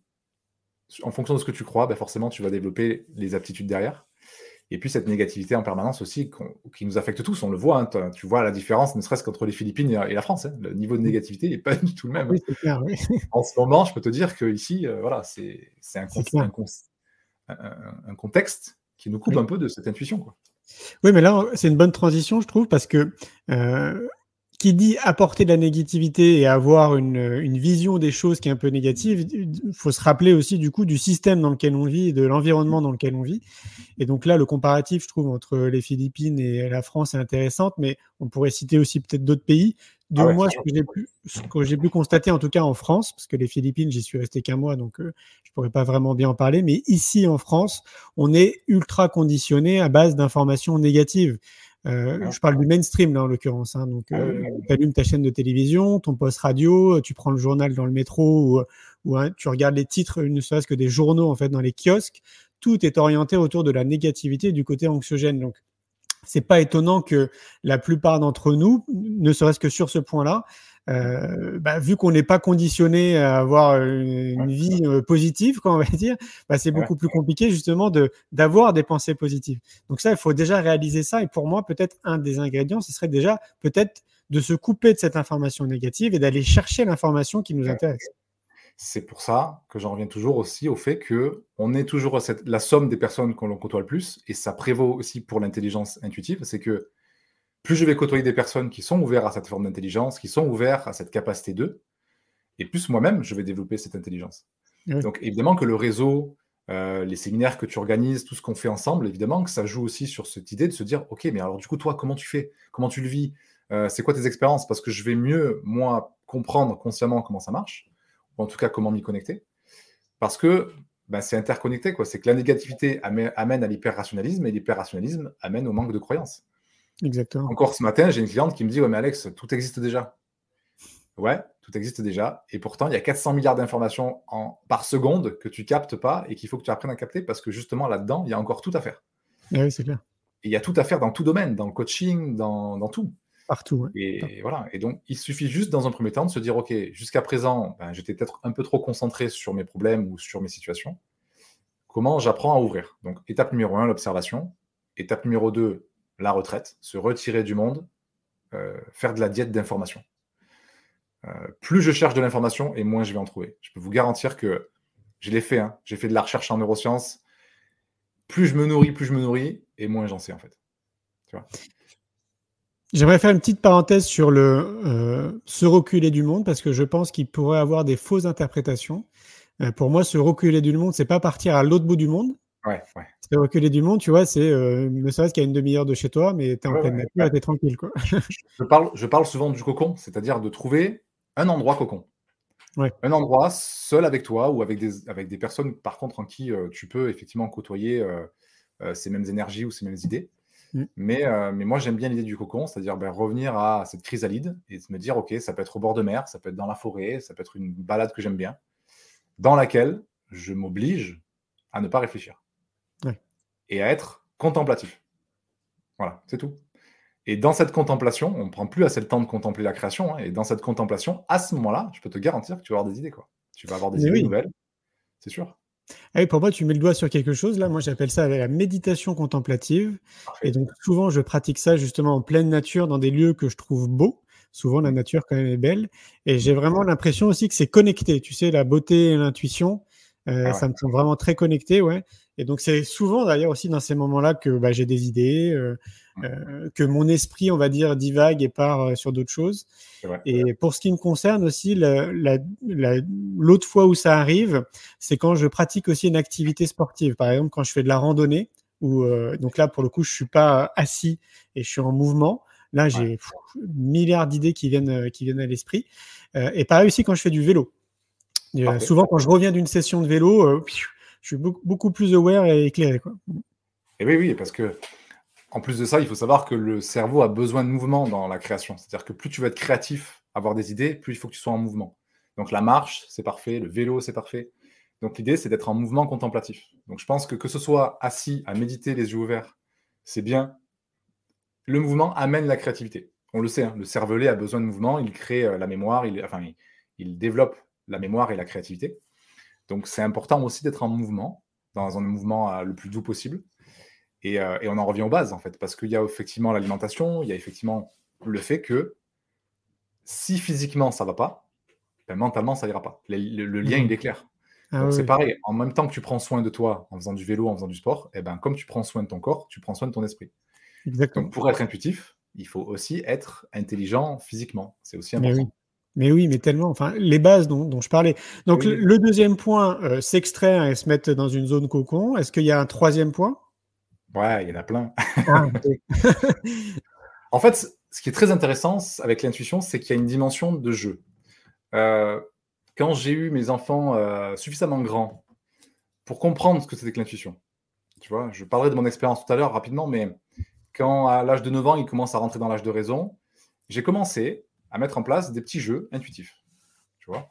S6: En fonction de ce que tu crois, ben forcément, tu vas développer les aptitudes derrière. Et puis cette négativité en permanence aussi, qui nous affecte tous, on le voit, hein, tu vois la différence, ne serait-ce qu'entre les Philippines et la France. Hein. Le niveau de négativité n'est pas du tout le même.
S5: Oui, c'est clair, oui.
S6: En ce moment, je peux te dire qu'ici, euh, voilà, c'est, c'est, un, con- un, con- un, un contexte qui nous coupe
S5: oui.
S6: un peu de cette intuition, quoi.
S5: Oui, mais là, c'est une bonne transition, je trouve, parce que euh, qui dit apporter de la négativité et avoir une, une vision des choses qui est un peu négative, il faut se rappeler aussi du coup du système dans lequel on vit et de l'environnement dans lequel on vit. Et donc là, le comparatif, je trouve, entre les Philippines et la France est intéressant, mais on pourrait citer aussi peut-être d'autres pays. De
S6: Ah ouais,
S5: moi,
S6: c'est
S5: ce que, j'ai pu, ce que j'ai pu constater, en tout cas en France, parce que les Philippines, j'y suis resté qu'un mois, donc euh, je pourrais pas vraiment bien en parler, mais ici en France, on est ultra conditionné à base d'informations négatives. Euh,
S6: Ah.
S5: Je parle du mainstream là en l'occurrence. Hein, donc,
S6: Ah
S5: euh,
S6: oui, oui.
S5: tu allumes ta chaîne de télévision, ton poste radio, tu prends le journal dans le métro ou, ou hein, tu regardes les titres, ne serait-ce que des journaux en fait dans les kiosques. Tout est orienté autour de la négativité et du côté anxiogène. Donc, c'est pas étonnant que la plupart d'entre nous, ne serait-ce que sur ce point-là, euh, bah, vu qu'on n'est pas conditionné à avoir une, une
S6: Ouais.
S5: vie euh, positive, quoi, on va dire, bah, c'est beaucoup
S6: Ouais.
S5: plus compliqué justement de d'avoir des pensées positives. Donc ça, il faut déjà réaliser ça. Et pour moi, peut-être un des ingrédients, ce serait déjà peut-être de se couper de cette information négative et d'aller chercher l'information qui nous intéresse.
S6: C'est pour ça que j'en reviens toujours aussi au fait qu'on est toujours cette, la somme des personnes qu'on côtoie le plus, et ça prévaut aussi pour l'intelligence intuitive, c'est que plus je vais côtoyer des personnes qui sont ouvertes à cette forme d'intelligence, qui sont ouvertes à cette capacité d'eux, et plus moi-même, je vais développer cette intelligence.
S5: Oui.
S6: Donc évidemment que le réseau, euh, les séminaires que tu organises, tout ce qu'on fait ensemble, évidemment que ça joue aussi sur cette idée de se dire, ok, mais alors du coup, toi, comment tu fais? Comment tu le vis? euh, C'est quoi tes expériences? Parce que je vais mieux, moi, comprendre consciemment comment ça marche, ou en tout cas comment m'y connecter, parce que ben, c'est interconnecté, quoi. C'est que la négativité amène, amène à l'hyper-rationalisme, et l'hyper-rationalisme amène au manque de croyances.
S5: Exactement.
S6: Encore ce matin, j'ai une cliente qui me dit, ouais, mais Alex, tout existe déjà. Ouais, tout existe déjà, et pourtant, il y a quatre cents milliards d'informations en, par seconde que tu captes pas, et qu'il faut que tu apprennes à capter, parce que justement, là-dedans, il y a encore tout à faire.
S5: Ah oui, c'est clair.
S6: Et il y a tout à faire dans tout domaine, dans le coaching, dans, dans tout.
S5: Partout. Ouais.
S6: Et voilà. Et donc, il suffit juste dans un premier temps de se dire, OK, jusqu'à présent, ben, j'étais peut-être un peu trop concentré sur mes problèmes ou sur mes situations. Comment j'apprends à ouvrir? Donc, étape numéro un, l'observation. Étape numéro deux, la retraite, se retirer du monde, euh, faire de la diète d'information. Euh, plus je cherche de l'information, et moins je vais en trouver. Je peux vous garantir que je l'ai fait. Hein. J'ai fait de la recherche en neurosciences. Plus je me nourris, plus je me nourris, et moins j'en sais en fait. Tu vois?
S5: J'aimerais faire une petite parenthèse sur le euh, se reculer du monde, parce que je pense qu'il pourrait avoir des fausses interprétations. Euh, pour moi, se reculer du monde, c'est pas partir à l'autre bout du monde.
S6: Ouais, ouais.
S5: Se reculer du monde, tu vois, c'est euh, ne serait-ce qu'à une demi-heure de chez toi, mais t'es en
S6: Ouais,
S5: pleine
S6: ouais,
S5: nature
S6: ouais.
S5: et t'es tranquille, quoi.
S6: Je parle, je parle souvent du cocon, c'est-à-dire de trouver un endroit cocon.
S5: Ouais.
S6: Un endroit seul avec toi ou avec des, avec des personnes, par contre, en qui euh, tu peux effectivement côtoyer euh, euh, ces mêmes énergies ou ces mêmes idées.
S5: Mm.
S6: Mais, euh, mais moi, j'aime bien l'idée du cocon, c'est-à-dire ben, revenir à cette chrysalide et me dire, OK, ça peut être au bord de mer, ça peut être dans la forêt, ça peut être une balade que j'aime bien, dans laquelle je m'oblige à ne pas réfléchir.
S5: Ouais.
S6: Et à être contemplatif. Voilà, c'est tout. Et dans cette contemplation, on ne prend plus assez le temps de contempler la création, hein, et dans cette contemplation, à ce moment-là, je peux te garantir que tu vas avoir des idées, quoi. Tu vas avoir des
S5: Mais
S6: idées
S5: oui.
S6: nouvelles, c'est sûr.
S5: Ah oui, pour moi, tu mets le doigt sur quelque chose. Là, moi, j'appelle ça la méditation contemplative.
S6: Parfait.
S5: Et donc, souvent, je pratique ça justement en pleine nature, dans des lieux que je trouve beaux. Souvent, la nature, quand même, est belle. Et j'ai vraiment l'impression aussi que c'est connecté. Tu sais, la beauté et l'intuition, euh,
S6: Ah ouais.
S5: ça me semble vraiment très connecté, ouais. Et donc, c'est souvent, d'ailleurs, aussi dans ces moments-là que bah, j'ai des idées. Euh, euh, que mon esprit, on va dire, divague et part euh, sur d'autres choses.
S6: C'est vrai.
S5: Et pour ce qui me concerne aussi, la- la- la- l'autre fois où ça arrive, c'est quand je pratique aussi une activité sportive. Par exemple, quand je fais de la randonnée, où, euh, donc là, pour le coup, je suis pas assis et je suis en mouvement. Là, j'ai
S6: Ouais.
S5: pff, milliards d'idées qui viennent, euh, qui viennent à l'esprit. Euh, et pareil aussi quand je fais du vélo. Euh,
S6: Parfait.
S5: souvent, quand je reviens d'une session de vélo, euh, je suis beaucoup, beaucoup plus aware et éclairé, quoi.
S6: Et oui, oui, parce que en plus de ça, il faut savoir que le cerveau a besoin de mouvement dans la création. C'est-à-dire que plus tu vas être créatif, avoir des idées, plus il faut que tu sois en mouvement. Donc la marche, c'est parfait, le vélo, c'est parfait. Donc l'idée, c'est d'être en mouvement contemplatif. Donc je pense que que ce soit assis, à méditer, les yeux ouverts, c'est bien. Le mouvement amène la créativité. On le sait, hein, le cervelet a besoin de mouvement, il crée euh, la mémoire, il, enfin, il, il développe la mémoire et la créativité. Donc c'est important aussi d'être en mouvement, dans un mouvement euh, le plus doux possible. Et, euh, et on en revient aux bases, en fait, parce qu'il y a effectivement l'alimentation, il y a effectivement le fait que si physiquement ça va pas, ben, mentalement ça ira pas. Le, le- le lien,
S5: Mhm.
S6: il est clair.
S5: Ah
S6: Donc
S5: oui,
S6: c'est
S5: oui.
S6: pareil, en même temps que tu prends soin de toi en faisant du vélo, en faisant du sport, eh ben, comme tu prends soin de ton corps, tu prends soin de ton esprit.
S5: Exactement.
S6: Donc pour être intuitif, il faut aussi être intelligent physiquement. C'est aussi
S5: Mais
S6: important.
S5: oui. Mais oui, mais tellement. Enfin, les bases dont, dont je parlais. Donc,
S6: Oui,
S5: le,
S6: oui.
S5: le deuxième point, euh, s'extraire et se mettre dans une zone cocon. Est-ce qu'il y a un troisième point?
S6: Ouais, il y en a plein.
S5: Ah, ok.
S6: En fait, c- ce qui est très intéressant c- avec l'intuition, c'est qu'il y a une dimension de jeu. Euh, quand j'ai eu mes enfants euh, suffisamment grands pour comprendre ce que c'était que l'intuition, tu vois, je parlerai de mon expérience tout à l'heure rapidement, mais quand à l'âge de neuf ans, ils commencent à rentrer dans l'âge de raison, j'ai commencé à mettre en place des petits jeux intuitifs, tu vois.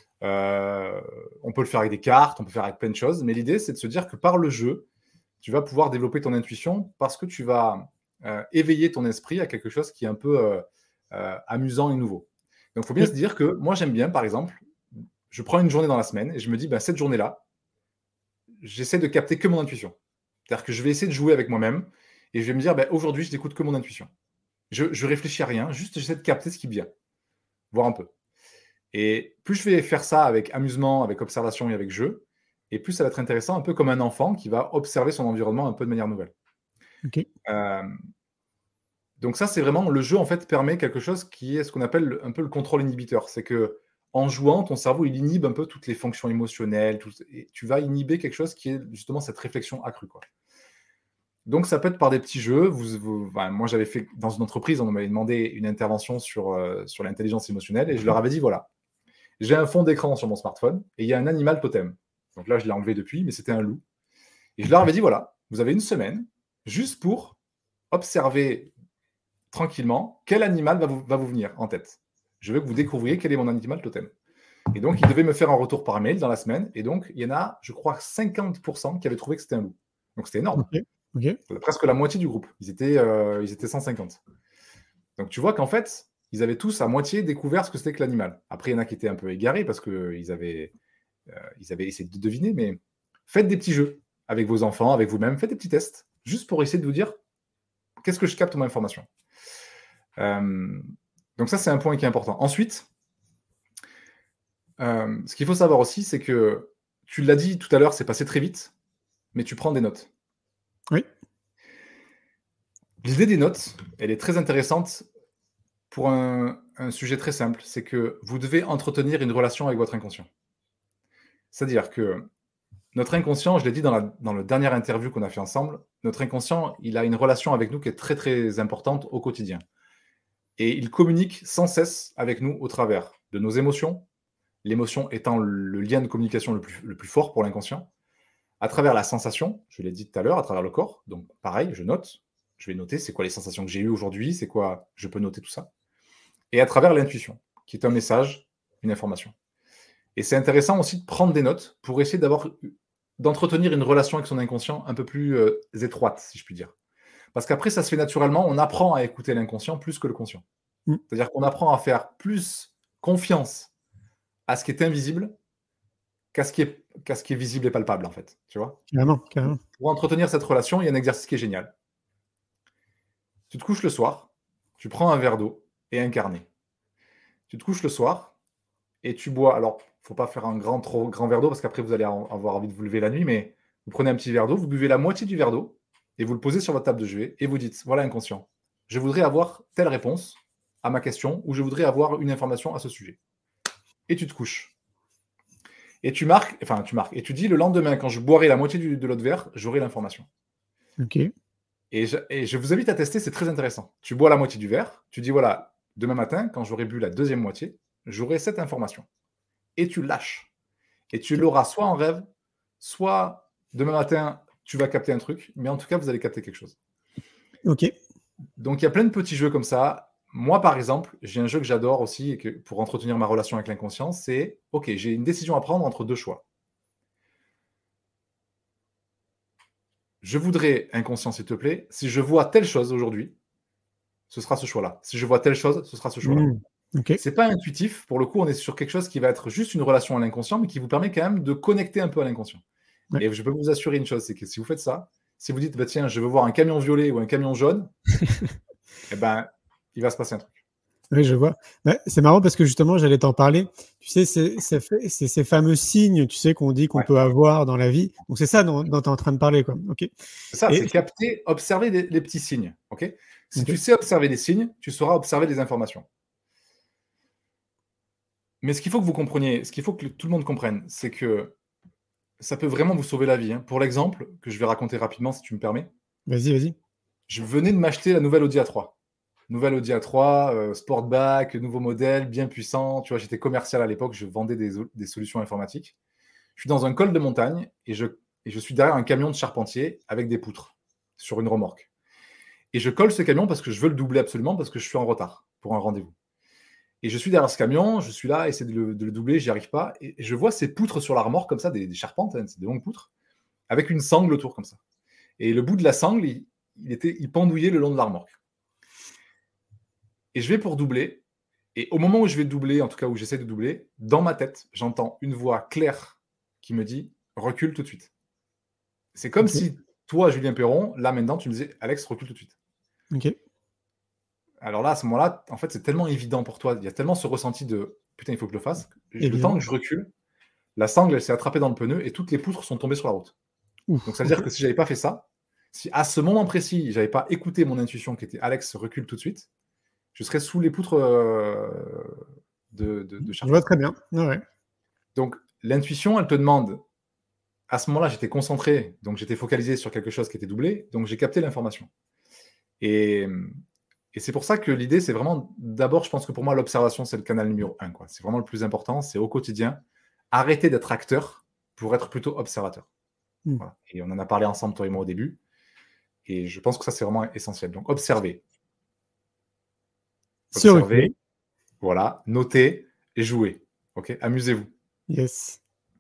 S6: Euh, on peut le faire avec des cartes, on peut le faire avec plein de choses, mais l'idée, c'est de se dire que par le jeu, tu vas pouvoir développer ton intuition parce que tu vas euh, éveiller ton esprit à quelque chose qui est un peu euh, euh, amusant et nouveau. Donc, il faut bien
S5: Oui.
S6: se dire que moi, j'aime bien, par exemple, je prends une journée dans la semaine et je me dis, ben, cette journée-là, j'essaie de capter que mon intuition. C'est-à-dire que je vais essayer de jouer avec moi-même et je vais me dire, ben, aujourd'hui, je n'écoute que mon intuition. Je, je réfléchis à rien, juste j'essaie de capter ce qui vient, voir un peu. Et plus je vais faire ça avec amusement, avec observation et avec jeu, et plus ça va être intéressant, un peu comme un enfant qui va observer son environnement un peu de manière nouvelle.
S5: Ok.
S6: Euh, donc ça, c'est vraiment le jeu en fait permet quelque chose qui est ce qu'on appelle le- un peu le contrôle inhibiteur. C'est que en jouant, ton cerveau il inhibe un peu toutes les fonctions émotionnelles, tout- et tu vas inhiber quelque chose qui est justement cette réflexion accrue, quoi. Donc ça peut être par des petits jeux. Vous, vous- enfin, moi, j'avais fait dans une entreprise, on m'avait demandé une intervention sur, euh, sur l'intelligence émotionnelle, et je leur avais dit voilà, j'ai un fond d'écran sur mon smartphone et il y a un animal totem. Donc là, je l'ai enlevé depuis, mais c'était un loup. Et je leur avais dit voilà, vous avez une semaine juste pour observer tranquillement quel animal va vous, va vous venir en tête. Je veux que vous découvriez quel est mon animal totem. Et donc, ils devaient me faire un retour par mail dans la semaine. Et donc, il y en a, je crois, cinquante pour cent qui avaient trouvé que c'était un loup. Donc, c'était énorme.
S5: Ok. Ok.
S6: C'était presque la moitié du groupe. Ils étaient, euh, ils étaient cent cinquante. Donc, tu vois qu'en fait, ils avaient tous à moitié découvert ce que c'était que l'animal. Après, il y en a qui étaient un peu égarés parce qu'ils avaient, euh, ils avaient essayé de deviner. Mais faites des petits jeux avec vos enfants, avec vous-même. Faites des petits tests, juste pour essayer de vous dire qu'est-ce que je capte comme information. Euh, donc ça, c'est un point qui est important. Ensuite, euh, ce qu'il faut savoir aussi, c'est que, tu l'as dit tout à l'heure, c'est passé très vite, mais tu prends des notes.
S5: Oui.
S6: L'idée des notes, elle est très intéressante pour un, un sujet très simple, c'est que vous devez entretenir une relation avec votre inconscient. C'est-à-dire que notre inconscient, je l'ai dit dans la, dans la dernière interview qu'on a fait ensemble, notre inconscient, il a une relation avec nous qui est très très importante au quotidien. Et il communique sans cesse avec nous au travers de nos émotions, l'émotion étant le lien de communication le plus, le plus fort pour l'inconscient, à travers la sensation, je l'ai dit tout à l'heure, à travers le corps. Donc pareil, je note, je vais noter c'est quoi les sensations que j'ai eues aujourd'hui, c'est quoi, je peux noter tout ça. Et à travers l'intuition, qui est un message, une information. Et c'est intéressant aussi de prendre des notes pour essayer d'avoir, d'entretenir une relation avec son inconscient un peu plus euh, étroite, si je puis dire. Parce qu'après, ça se fait naturellement, on apprend à écouter l'inconscient plus que le conscient.
S5: Mm.
S6: C'est-à-dire qu'on apprend à faire plus confiance à ce qui est invisible qu'à ce qui est, qu'à ce qui est visible et palpable, en fait. Tu vois ?
S5: Carrément, carrément.
S6: Pour entretenir cette relation, il y a un exercice qui est génial. Tu te couches le soir, tu prends un verre d'eau et un carnet. Tu te couches le soir et tu bois. Alors, il ne faut pas faire un grand, trop grand verre d'eau parce qu'après, vous allez en- avoir envie de vous lever la nuit, mais vous prenez un petit verre d'eau, vous buvez la moitié du verre d'eau et vous le posez sur votre table de jouet et vous dites, voilà inconscient, je voudrais avoir telle réponse à ma question ou je voudrais avoir une information à ce sujet. Et tu te couches. Et tu marques, enfin tu marques, et tu dis le lendemain, quand je boirai la moitié du, de l'autre verre, j'aurai l'information.
S5: Ok.
S6: Et je, et je vous invite à tester, c'est très intéressant. Tu bois la moitié du verre, tu dis voilà, demain matin, quand j'aurai bu la deuxième moitié, j'aurai cette information. Et tu lâches. Et tu l'auras soit en rêve, soit demain matin, tu vas capter un truc, mais en tout cas, vous allez capter quelque chose.
S5: Ok.
S6: Donc, il y a plein de petits jeux comme ça. Moi, par exemple, j'ai un jeu que j'adore aussi et que, pour entretenir ma relation avec l'inconscient, c'est, OK, j'ai une décision à prendre entre deux choix. Je voudrais, inconscient s'il te plaît, si je vois telle chose aujourd'hui, ce sera ce choix-là. Si je vois telle chose, ce sera ce choix-là.
S5: Mmh. Okay.
S6: C'est pas intuitif. Pour le coup, on est sur quelque chose qui va être juste une relation à l'inconscient, mais qui vous permet quand même de connecter un peu à l'inconscient. Ouais. Et je peux vous assurer une chose, c'est que si vous faites ça, si vous dites, bah, tiens, je veux voir un camion violet ou un camion jaune, eh ben, il va se passer un truc.
S5: Oui, je vois. Bah, c'est marrant parce que justement, j'allais t'en parler. Tu sais, c'est, c'est, fait, c'est ces fameux signes, tu sais, qu'on dit qu'on ouais. peut avoir dans la vie. Donc, c'est ça dont, dont tu es en train de parler, quoi. Ok.
S6: C'est ça, Et... c'est capter, observer les, les petits signes. Ok. Si okay. tu sais observer les signes, tu sauras observer les informations. Mais ce qu'il faut que vous compreniez, ce qu'il faut que tout le monde comprenne, c'est que ça peut vraiment vous sauver la vie. Hein. Pour l'exemple que je vais raconter rapidement, si tu me permets.
S5: Vas-y, vas-y.
S6: Je venais de m'acheter la nouvelle Audi A trois. Nouvelle Audi A trois, euh, Sportback, nouveau modèle, bien puissant. Tu vois, j'étais commercial à l'époque, je vendais des, des solutions informatiques. Je suis dans un col de montagne et je, et je suis derrière un camion de charpentier avec des poutres sur une remorque. Et je colle ce camion parce que je veux le doubler absolument parce que je suis en retard pour un rendez-vous. Et je suis derrière ce camion, je suis là, essayer de le, de le doubler, j'y arrive pas. Et je vois ces poutres sur la remorque comme ça, des, des charpentes, hein, c'est des longues poutres, avec une sangle autour comme ça. Et le bout de la sangle, il, il, était, il pendouillait le long de la remorque. Et je vais pour doubler. Et au moment où je vais doubler, en tout cas où j'essaie de doubler, dans ma tête, j'entends une voix claire qui me dit « recule tout de suite ». C'est comme okay. si toi, Julien Perron, là maintenant, tu me disais « Alex, recule tout de suite ».
S5: Ok.
S6: Alors là, à ce moment-là, en fait, c'est tellement évident pour toi. Il y a tellement ce ressenti de « putain, il faut que je le fasse ». Le temps que je recule, la sangle, elle s'est attrapée dans le pneu et toutes les poutres sont tombées sur la route. Ouf, Donc ça veut okay. dire que si je n'avais pas fait ça, si à ce moment précis, je n'avais pas écouté mon intuition qui était « Alex, recule tout de suite », je serais sous les poutres euh, de, de, de
S5: Je vois très bien. Ouais.
S6: Donc, l'intuition, elle te demande... À ce moment-là, j'étais concentré, donc j'étais focalisé sur quelque chose qui était doublé, donc j'ai capté l'information. Et, et c'est pour ça que l'idée, c'est vraiment... D'abord, je pense que pour moi, l'observation, c'est le canal numéro un. Quoi. C'est vraiment le plus important, c'est au quotidien. Arrêter d'être acteur pour être plutôt observateur. Mmh. Voilà. Et on en a parlé ensemble, toi et moi, au début. Et je pense que ça, c'est vraiment essentiel. Donc, observer. Observez, voilà, notez et jouez. Ok, amusez-vous.
S5: Yes.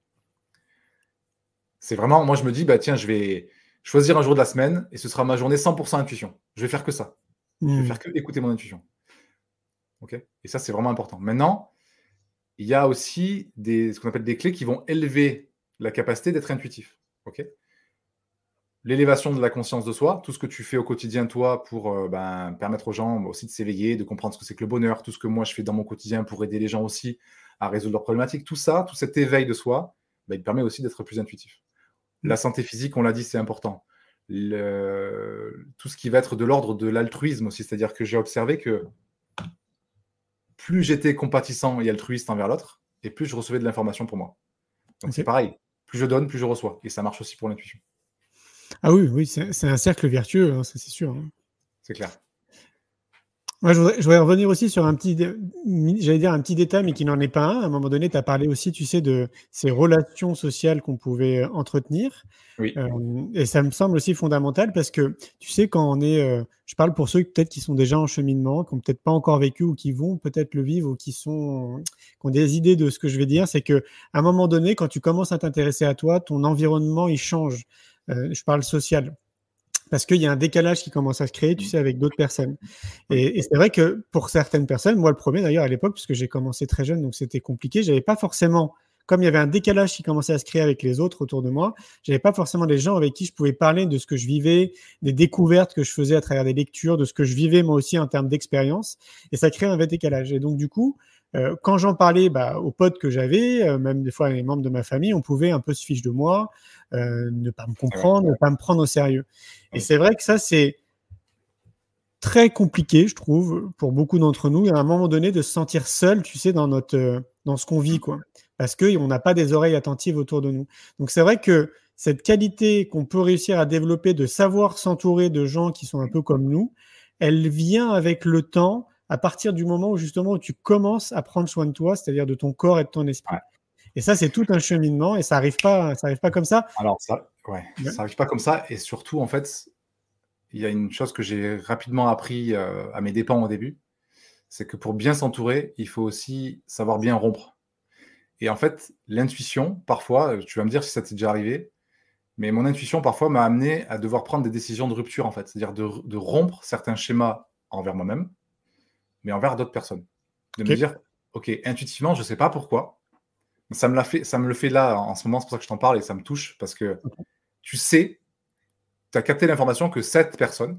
S6: C'est vraiment, moi je me dis, bah tiens, je vais choisir un jour de la semaine et ce sera ma journée cent pour cent intuition. Je vais faire que ça. Mm. Je vais faire que écouter mon intuition. Ok. Et ça, c'est vraiment important. Maintenant, il y a aussi des, ce qu'on appelle des clés qui vont élever la capacité d'être intuitif. Ok. L'élévation de la conscience de soi, tout ce que tu fais au quotidien, toi, pour euh, ben, permettre aux gens aussi de s'éveiller, de comprendre ce que c'est que le bonheur, tout ce que moi je fais dans mon quotidien pour aider les gens aussi à résoudre leurs problématiques, tout ça, tout cet éveil de soi, ben, il permet aussi d'être plus intuitif. La santé physique, on l'a dit, c'est important. Le... Tout ce qui va être de l'ordre de l'altruisme aussi, c'est-à-dire que j'ai observé que plus j'étais compatissant et altruiste envers l'autre, et plus je recevais de l'information pour moi. Donc okay. C'est pareil, plus je donne, plus je reçois. Et ça marche aussi pour l'intuition.
S5: Ah oui, oui, c'est, c'est un cercle vertueux, hein, ça c'est sûr. Hein.
S6: C'est clair.
S5: Moi, je voudrais, je voudrais revenir aussi sur un petit, j'allais dire un petit détail, mais qui n'en est pas un. À un moment donné, tu as parlé aussi, tu sais, de ces relations sociales qu'on pouvait entretenir.
S6: Oui.
S5: Euh, et ça me semble aussi fondamental parce que, tu sais, quand on est, euh, je parle pour ceux peut-être qui sont déjà en cheminement, qui n'ont peut-être pas encore vécu ou qui vont peut-être le vivre ou qui sont, qui ont des idées de ce que je vais dire, c'est que à un moment donné, quand tu commences à t'intéresser à toi, ton environnement, il change. Euh, je parle social. Parce qu'il y a un décalage qui commence à se créer, tu sais, avec d'autres personnes. Et, et c'est vrai que pour certaines personnes, moi le premier d'ailleurs à l'époque, parce que j'ai commencé très jeune, donc c'était compliqué, j'avais pas forcément comme il y avait un décalage qui commençait à se créer avec les autres autour de moi, j'avais pas forcément des gens avec qui je pouvais parler de ce que je vivais, des découvertes que je faisais à travers des lectures, de ce que je vivais moi aussi en termes d'expérience, et ça créait un vrai décalage. Et donc du coup, euh, quand j'en parlais bah, aux potes que j'avais, euh, même des fois les membres de ma famille, on pouvait un peu se fiche de moi, euh, ne pas me comprendre, ne pas me prendre au sérieux. Et c'est vrai que ça, c'est très compliqué, je trouve, pour beaucoup d'entre nous, à un moment donné, de se sentir seul, tu sais, dans notre, euh, dans ce qu'on vit, quoi. Parce qu'on n'a pas des oreilles attentives autour de nous. Donc, c'est vrai que cette qualité qu'on peut réussir à développer de savoir s'entourer de gens qui sont un peu comme nous, elle vient avec le temps, à partir du moment où, justement, où tu commences à prendre soin de toi, c'est-à-dire de ton corps et de ton esprit. Ouais. Et ça, c'est tout un cheminement et ça n'arrive pas, ça arrive pas comme ça.
S6: Alors, ça, ouais, ouais. ça n'arrive pas comme ça. Et surtout, en fait, il y a une chose que j'ai rapidement appris euh, à mes dépens au début, c'est que pour bien s'entourer, il faut aussi savoir bien rompre. Et en fait, l'intuition, parfois, tu vas me dire si ça t'est déjà arrivé, mais mon intuition, parfois, m'a amené à devoir prendre des décisions de rupture, en fait. C'est-à-dire de, de rompre certains schémas envers moi-même, mais envers d'autres personnes. De okay. me dire, OK, intuitivement, je ne sais pas pourquoi, ça me, l'a fait, ça me le fait là, en ce moment, c'est pour ça que je t'en parle et ça me touche, parce que tu sais, tu as capté l'information que cette personne,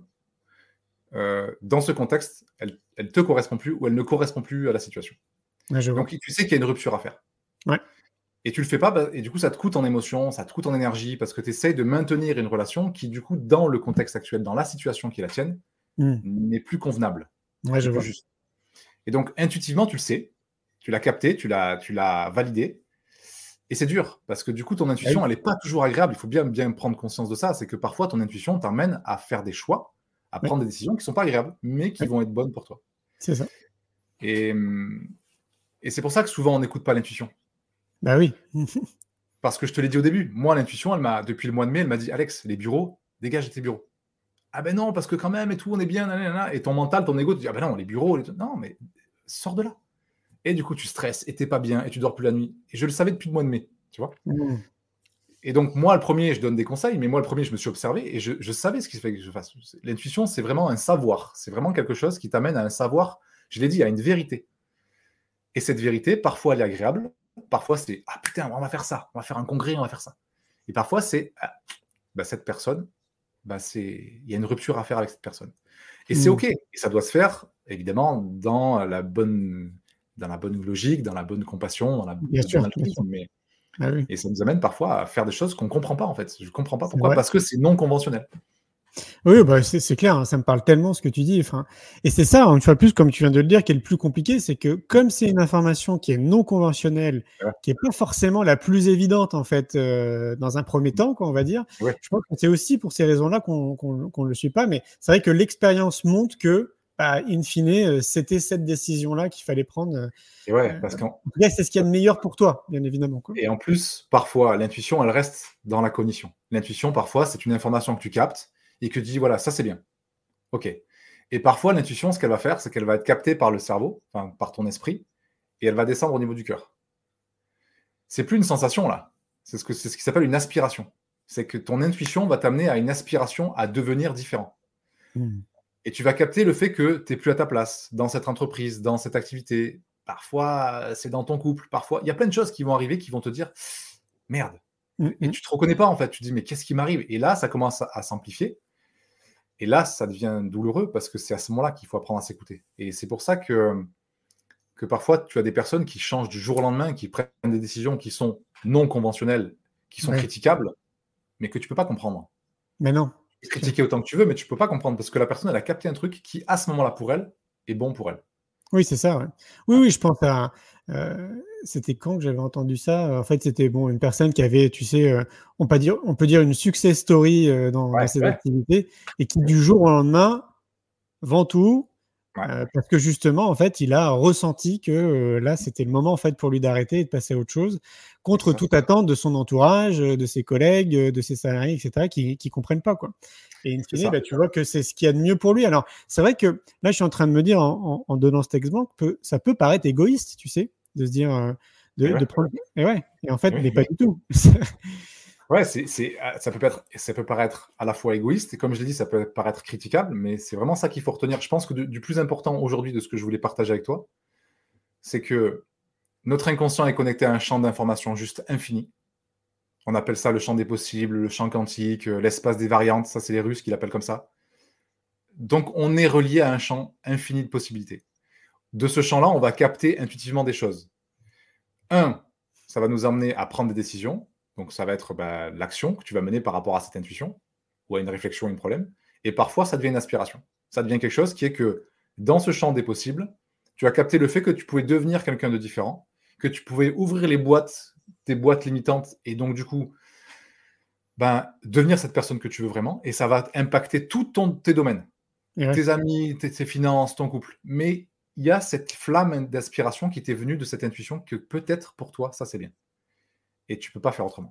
S6: euh, dans ce contexte, elle ne te correspond plus ou elle ne correspond plus à la situation.
S5: Ouais, je vois.
S6: Donc, tu sais qu'il y a une rupture à faire.
S5: Ouais.
S6: Et tu le fais pas, bah, et du coup, ça te coûte en émotion, ça te coûte en énergie, parce que tu essayes de maintenir une relation qui, du coup, dans le contexte actuel, dans la situation qui est la tienne, mm. n'est plus convenable.
S5: Ouais, je vois.
S6: Juste. Et donc, intuitivement, tu le sais, tu l'as capté, tu l'as, tu l'as validé, et c'est dur, parce que du coup, ton intuition, elle n'est pas toujours agréable. Il faut bien, bien prendre conscience de ça, c'est que parfois, ton intuition t'emmène à faire des choix, à prendre ouais. des décisions qui ne sont pas agréables, mais qui ouais. vont être bonnes pour toi.
S5: C'est ça.
S6: Et, et c'est pour ça que souvent, on n'écoute pas l'intuition.
S5: Bah oui.
S6: Parce que je te l'ai dit au début, moi, l'intuition, elle m'a, depuis le mois de mai, elle m'a dit, Alex, les bureaux, dégage de tes bureaux. Ah ben non, parce que quand même, et tout, on est bien, nanana. Et ton mental, ton ego te dit, ah ben non, les bureaux, les... non, mais sors de là. Et du coup, tu stresses, et t'es pas bien, et tu dors plus la nuit. Et je le savais depuis le mois de mai, tu vois. Mmh. Et donc, moi, le premier, je donne des conseils, mais moi, le premier, je me suis observé, et je, je savais ce qu'il fallait que je fasse. L'intuition, c'est vraiment un savoir. C'est vraiment quelque chose qui t'amène à un savoir, je l'ai dit, à une vérité. Et cette vérité, parfois, elle est agréable. Parfois, c'est « Ah putain, on va faire ça, on va faire un congrès, on va faire ça. » Et parfois, c'est ah, bah, « Cette personne, bah, il y a une rupture à faire avec cette personne. » Et mmh. c'est OK. Et ça doit se faire, évidemment, dans la bonne, dans la bonne logique, dans la bonne compassion, dans la
S5: bien
S6: bonne
S5: sûr,
S6: altruisme. Mais...
S5: Ah oui.
S6: Et ça nous amène parfois à faire des choses qu'on ne comprend pas, en fait. Je ne comprends pas pourquoi, parce que c'est non conventionnel.
S5: Oui, bah c'est, c'est clair, hein, ça me parle tellement ce que tu dis. Enfin, et c'est ça, une fois de plus, comme tu viens de le dire, qui est le plus compliqué, c'est que comme c'est une information qui est non conventionnelle, ouais. qui n'est pas forcément la plus évidente en fait euh, dans un premier temps, quoi, on va dire. Ouais. Je pense que c'est aussi pour ces raisons-là qu'on qu'on, qu'on le suit pas. Mais c'est vrai que l'expérience montre que, bah, in fine, c'était cette décision-là qu'il fallait prendre.
S6: Et ouais, parce qu'en
S5: euh, c'est ce qu'il y a de meilleur pour toi, bien évidemment. Quoi.
S6: Et en plus, parfois, l'intuition, elle reste dans la cognition. L'intuition, parfois, c'est une information que tu captes. Et que tu dis, voilà, ça c'est bien. OK. Et parfois, l'intuition, ce qu'elle va faire, c'est qu'elle va être captée par le cerveau, enfin, par ton esprit, et elle va descendre au niveau du cœur. C'est plus une sensation, là. C'est ce, que, c'est ce qui s'appelle une aspiration. C'est que ton intuition va t'amener à une aspiration à devenir différent. Mmh. Et tu vas capter le fait que tu n'es plus à ta place dans cette entreprise, dans cette activité. Parfois, c'est dans ton couple. Parfois, il y a plein de choses qui vont arriver qui vont te dire, merde. Mmh. Et tu ne te reconnais pas, en fait. Tu te dis, mais qu'est-ce qui m'arrive? Et là, ça commence à, à s'amplifier. Et là, ça devient douloureux parce que c'est à ce moment-là qu'il faut apprendre à s'écouter. Et c'est pour ça que, que parfois, tu as des personnes qui changent du jour au lendemain, qui prennent des décisions qui sont non conventionnelles, qui sont ouais. critiquables, mais que tu ne peux pas comprendre.
S5: Mais non.
S6: Critiquer autant que tu veux, mais tu ne peux pas comprendre parce que la personne, elle a capté un truc qui, à ce moment-là, pour elle, est bon pour elle.
S5: Oui, c'est ça. Ouais. Oui, oui, je pense à... Euh, c'était quand que j'avais entendu ça? En fait, c'était bon, une personne qui avait, tu sais, euh, on, peut dire, on peut dire une success story euh, dans, ouais, dans ses ouais. activités et qui, du jour au lendemain, vend tout ouais. euh, parce que justement, en fait, il a ressenti que euh, là, c'était le moment en fait pour lui d'arrêter et de passer à autre chose contre toute attente de son entourage, de ses collègues, de ses salariés, et cetera, qui ne comprennent pas, quoi. Et in fine, bah, tu vois que c'est ce qu'il y a de mieux pour lui. Alors, c'est vrai que là, je suis en train de me dire, en, en, en donnant cet exemple, que ça peut paraître égoïste, tu sais, de se dire, euh, de, ouais. de prendre. Et ouais. Et en fait, oui, mais pas oui. du tout.
S6: Ouais, c'est, c'est, ça peut être, ça peut paraître à la fois égoïste et comme je l'ai dit, ça peut paraître critiquable, mais c'est vraiment ça qu'il faut retenir. Je pense que du, du plus important aujourd'hui de ce que je voulais partager avec toi, c'est que Notre inconscient est connecté à un champ d'information juste infini. On appelle ça le champ des possibles, le champ quantique, euh, l'espace des variantes. Ça, c'est les Russes qui l'appellent comme ça. Donc, on est relié à un champ infini de possibilités. De ce champ-là, on va capter intuitivement des choses. Un, ça va nous amener à prendre des décisions. Donc, ça va être bah, l'action que tu vas mener par rapport à cette intuition ou à une réflexion, un problème. Et parfois, ça devient une aspiration. Ça devient quelque chose qui est que dans ce champ des possibles, tu as capté le fait que tu pouvais devenir quelqu'un de différent, que tu pouvais ouvrir les boîtes, tes boîtes limitantes, et donc, du coup, ben, devenir cette personne que tu veux vraiment. Et ça va impacter tous tes domaines. Ouais. Tes amis, tes, tes finances, ton couple. Mais il y a cette flamme d'aspiration qui t'est venue de cette intuition que peut-être pour toi, ça c'est bien. Et tu ne peux pas faire autrement.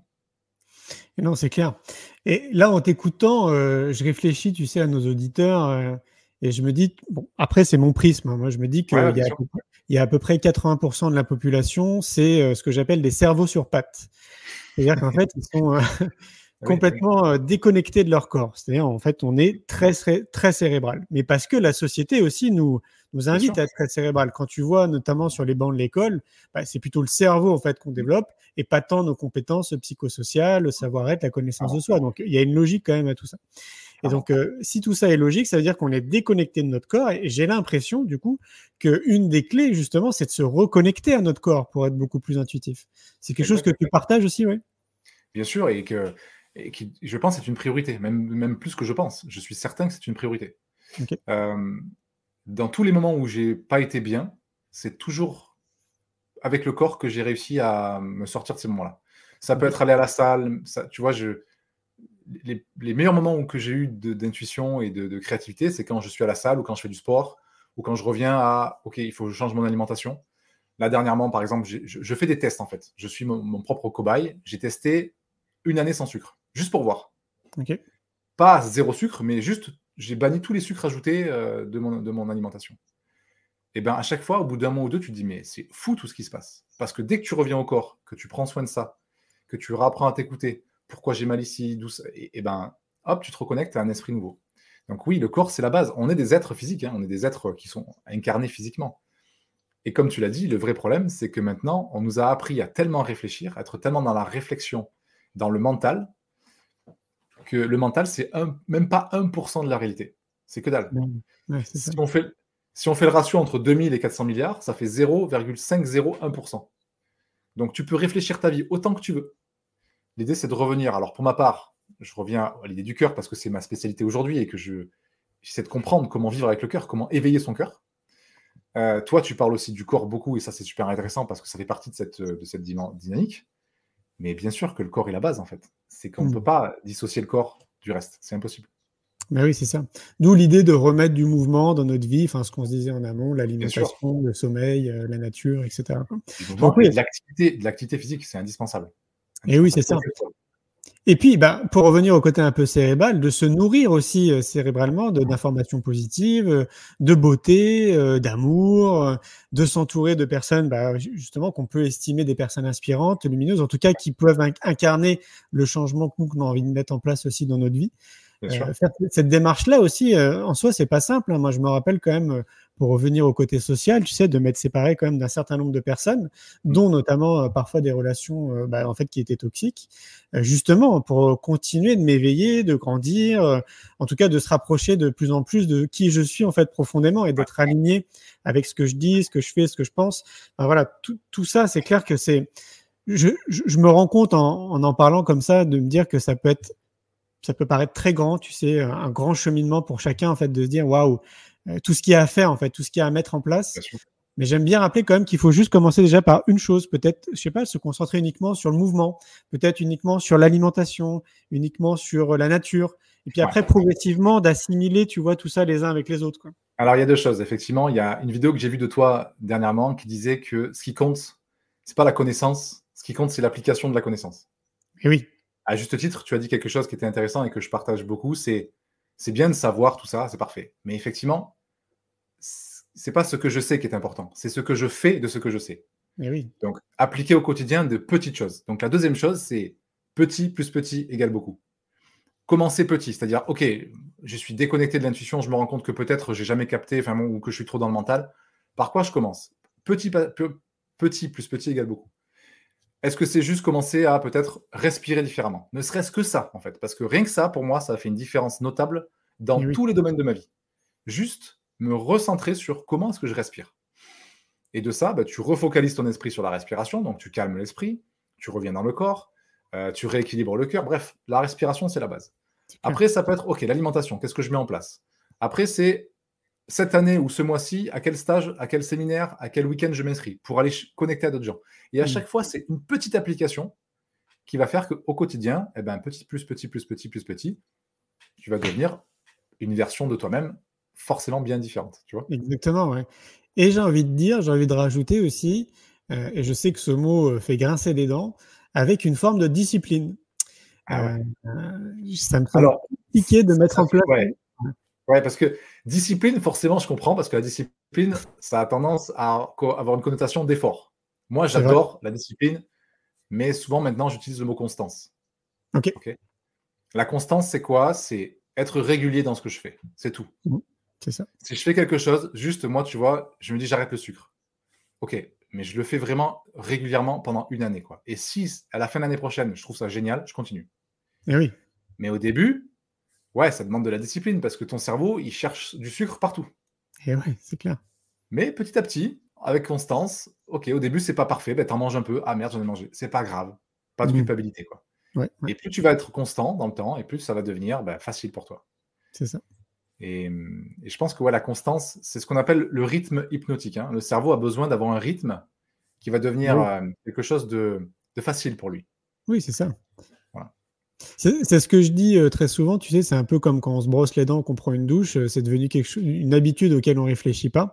S7: Et non, c'est clair. Et là, en t'écoutant, euh, je réfléchis, tu sais, à nos auditeurs euh, et je me dis, bon, après, c'est mon prisme. Hein, moi, je me dis qu'il ouais, y, y a à peu près quatre-vingts pour cent de la population, c'est euh, ce que j'appelle des cerveaux sur pattes. C'est-à-dire qu'en fait, ils sont... Euh, complètement oui, oui. déconnectés de leur corps. C'est-à-dire, en fait, on est très, très, très cérébral. Mais parce que la société aussi nous, nous invite à être très cérébral. Quand tu vois, notamment sur les bancs de l'école, bah, c'est plutôt le cerveau, en fait, qu'on développe et pas tant nos compétences psychosociales, le savoir-être, la connaissance de soi. Donc, il y a une logique quand même à tout ça. Et donc, euh, si tout ça est logique, ça veut dire qu'on est déconnecté de notre corps. Et j'ai l'impression, du coup, qu'une des clés, justement, c'est de se reconnecter à notre corps pour être beaucoup plus intuitif. C'est quelque chose que tu partages aussi, oui?
S6: Bien sûr, et que et qui, je pense, c'est une priorité, même, même plus que je pense. Je suis certain que c'est une priorité. Okay. Euh, dans tous les moments où j'ai pas été bien, c'est toujours avec le corps que j'ai réussi à me sortir de ces moments-là. Ça okay. peut être aller à la salle, ça, tu vois, je, les, les meilleurs moments où que j'ai eu de, d'intuition et de, de créativité, c'est quand je suis à la salle ou quand je fais du sport ou quand je reviens à, OK, il faut que je change mon alimentation. Là, dernièrement, par exemple, je, je fais des tests, en fait. Je suis mon, mon propre cobaye. J'ai testé une année sans sucre. Juste pour voir.
S7: Okay.
S6: Pas zéro sucre, mais juste, j'ai banni tous les sucres ajoutés euh, de, mon, de mon alimentation. Et bien, à chaque fois, au bout d'un mois ou deux, tu te dis, mais c'est fou tout ce qui se passe. Parce que dès que tu reviens au corps, que tu prends soin de ça, que tu apprends à t'écouter, pourquoi j'ai mal ici, d'où ça, et, et ben, hop, tu te reconnectes à un esprit nouveau. Donc oui, le corps, c'est la base. On est des êtres physiques, hein, on est des êtres qui sont incarnés physiquement. Et comme tu l'as dit, le vrai problème, c'est que maintenant, on nous a appris à tellement réfléchir, à être tellement dans la réflexion, dans le mental, que le mental, c'est un, même pas un pour cent de la réalité. C'est que dalle.
S7: Ouais, c'est
S6: si, on fait, si on fait le ratio entre deux mille et quatre cents milliards, ça fait zéro virgule cinq zéro un pour cent. Donc, tu peux réfléchir ta vie autant que tu veux. L'idée, c'est de revenir. Alors, pour ma part, je reviens à l'idée du cœur parce que c'est ma spécialité aujourd'hui et que je, j'essaie de comprendre comment vivre avec le cœur, comment éveiller son cœur. Euh, toi, tu parles aussi du corps beaucoup et ça, c'est super intéressant parce que ça fait partie de cette, de cette dynamique. Mais bien sûr que le corps est la base, en fait. C'est qu'on ne mmh. peut pas dissocier le corps du reste. C'est impossible.
S7: Ben oui, c'est ça. D'où l'idée de remettre du mouvement dans notre vie, enfin, ce qu'on se disait en amont, l'alimentation, le sommeil, euh, la nature, et cetera.
S6: Donc, oui. de, l'activité, de l'activité physique, c'est indispensable. indispensable.
S7: Et oui, c'est ça. Et puis, bah, pour revenir au côté un peu cérébral, de se nourrir aussi euh, cérébralement de, d'informations positives, euh, de beauté, euh, d'amour, euh, de s'entourer de personnes, bah, justement, qu'on peut estimer des personnes inspirantes, lumineuses, en tout cas, qui peuvent inc- incarner le changement que nous, qu'on a envie de mettre en place aussi dans notre vie. Euh, faire cette démarche-là aussi, euh, en soi, c'est pas simple. Hein. Moi, je me rappelle quand même, euh, pour revenir au côté social, tu sais, de m'être séparé quand même d'un certain nombre de personnes, dont notamment euh, parfois des relations, euh, bah, en fait, qui étaient toxiques, euh, justement pour continuer de m'éveiller, de grandir, euh, en tout cas de se rapprocher de plus en plus de qui je suis en fait profondément et d'être aligné avec ce que je dis, ce que je fais, ce que je pense. Enfin, voilà, tout, tout ça, c'est clair que c'est. Je, je, je me rends compte en, en en parlant comme ça de me dire que ça peut être ça peut paraître très grand, tu sais, un grand cheminement pour chacun, en fait, de se dire, waouh, euh, tout ce qu'il y a à faire, en fait, tout ce qu'il y a à mettre en place. Mais j'aime bien rappeler quand même qu'il faut juste commencer déjà par une chose, peut-être, je sais pas, se concentrer uniquement sur le mouvement, peut-être uniquement sur l'alimentation, uniquement sur la nature. Et puis après, ouais. progressivement, d'assimiler, tu vois, tout ça les uns avec les autres, quoi.
S6: Alors, il y a deux choses. Effectivement, il y a une vidéo que j'ai vue de toi dernièrement qui disait que ce qui compte, c'est pas la connaissance, ce qui compte, c'est l'application de la connaissance.
S7: Et oui.
S6: À juste titre, tu as dit quelque chose qui était intéressant et que je partage beaucoup, c'est, c'est bien de savoir tout ça, c'est parfait. Mais effectivement, c'est pas ce que je sais qui est important, c'est ce que je fais de ce que je sais.
S7: Et oui.
S6: Donc, appliquer au quotidien de petites choses. Donc, la deuxième chose, c'est petit plus petit égale beaucoup. Commencer petit, c'est-à-dire, OK, je suis déconnecté de l'intuition, je me rends compte que peut-être j'ai jamais capté, enfin, ou que je suis trop dans le mental. Par quoi je commence ? Petit, petit plus petit égale beaucoup. Est-ce que c'est juste commencer à peut-être respirer différemment? Ne serait-ce que ça, en fait. Parce que rien que ça, pour moi, ça a fait une différence notable dans
S7: Et oui.
S6: tous les domaines de ma vie. Juste me recentrer sur comment est-ce que je respire. Et de ça, bah, tu refocalises ton esprit sur la respiration, donc tu calmes l'esprit, tu reviens dans le corps, euh, tu rééquilibres le cœur. Bref, la respiration, c'est la base.
S7: C'est clair.
S6: Après, ça peut être, OK, l'alimentation, qu'est-ce que je mets en place? Après, c'est cette année ou ce mois-ci, à quel stage, à quel séminaire, à quel week-end je m'inscris pour aller ch- connecter à d'autres gens. Et à
S7: Mm.
S6: chaque fois, c'est une petite application qui va faire qu'au quotidien, eh ben, petit plus petit plus petit plus petit, tu vas devenir une version de toi-même forcément bien différente. Tu vois?
S7: Exactement, ouais. Et j'ai envie de dire, j'ai envie de rajouter aussi, euh, et je sais que ce mot euh, fait grincer des dents, avec une forme de discipline.
S6: Ah ouais.
S7: Euh, euh, ça me semble
S6: Alors,
S7: compliqué de mettre
S6: ça
S7: en
S6: fait-
S7: place.
S6: ouais. Ouais, parce que discipline, forcément, je comprends, parce que la discipline, ça a tendance à co- avoir une connotation d'effort. Moi,
S7: C'est vrai.
S6: j'adore la discipline, mais souvent maintenant, j'utilise le mot constance.
S7: Ok.
S6: Ok. La constance, c'est quoi? C'est être régulier dans ce que je fais. C'est tout.
S7: C'est ça.
S6: Si je fais quelque chose, juste moi, tu vois, je me dis j'arrête le sucre. Ok, mais je le fais vraiment régulièrement pendant une année, quoi. Et si à la fin de l'année prochaine, je trouve ça génial, je continue.
S7: Et oui.
S6: Mais au début, ouais, ça demande de la discipline parce que ton cerveau, il cherche du sucre partout.
S7: Et ouais, c'est clair.
S6: Mais petit à petit, avec constance, ok, au début, c'est pas parfait, ben, t'en manges un peu, ah merde, j'en ai mangé. C'est pas grave, pas de
S7: Mhm.
S6: culpabilité, quoi.
S7: Ouais, ouais,
S6: Et plus tu vas être constant dans le temps, et plus ça va devenir ben, facile pour toi.
S7: c'est ça.
S6: Et, hum, et je pense que ouais, la constance, c'est ce qu'on appelle le rythme hypnotique, hein. Le cerveau a besoin d'avoir un rythme qui va devenir
S7: Oui.
S6: euh, quelque chose de, de facile pour lui.
S7: Oui, c'est ça.
S6: Voilà.
S7: C'est c'est ce que je dis euh, très souvent, tu sais, c'est un peu comme quand on se brosse les dents, qu'on prend une douche, euh, c'est devenu quelque chose, une habitude auquel on réfléchit pas.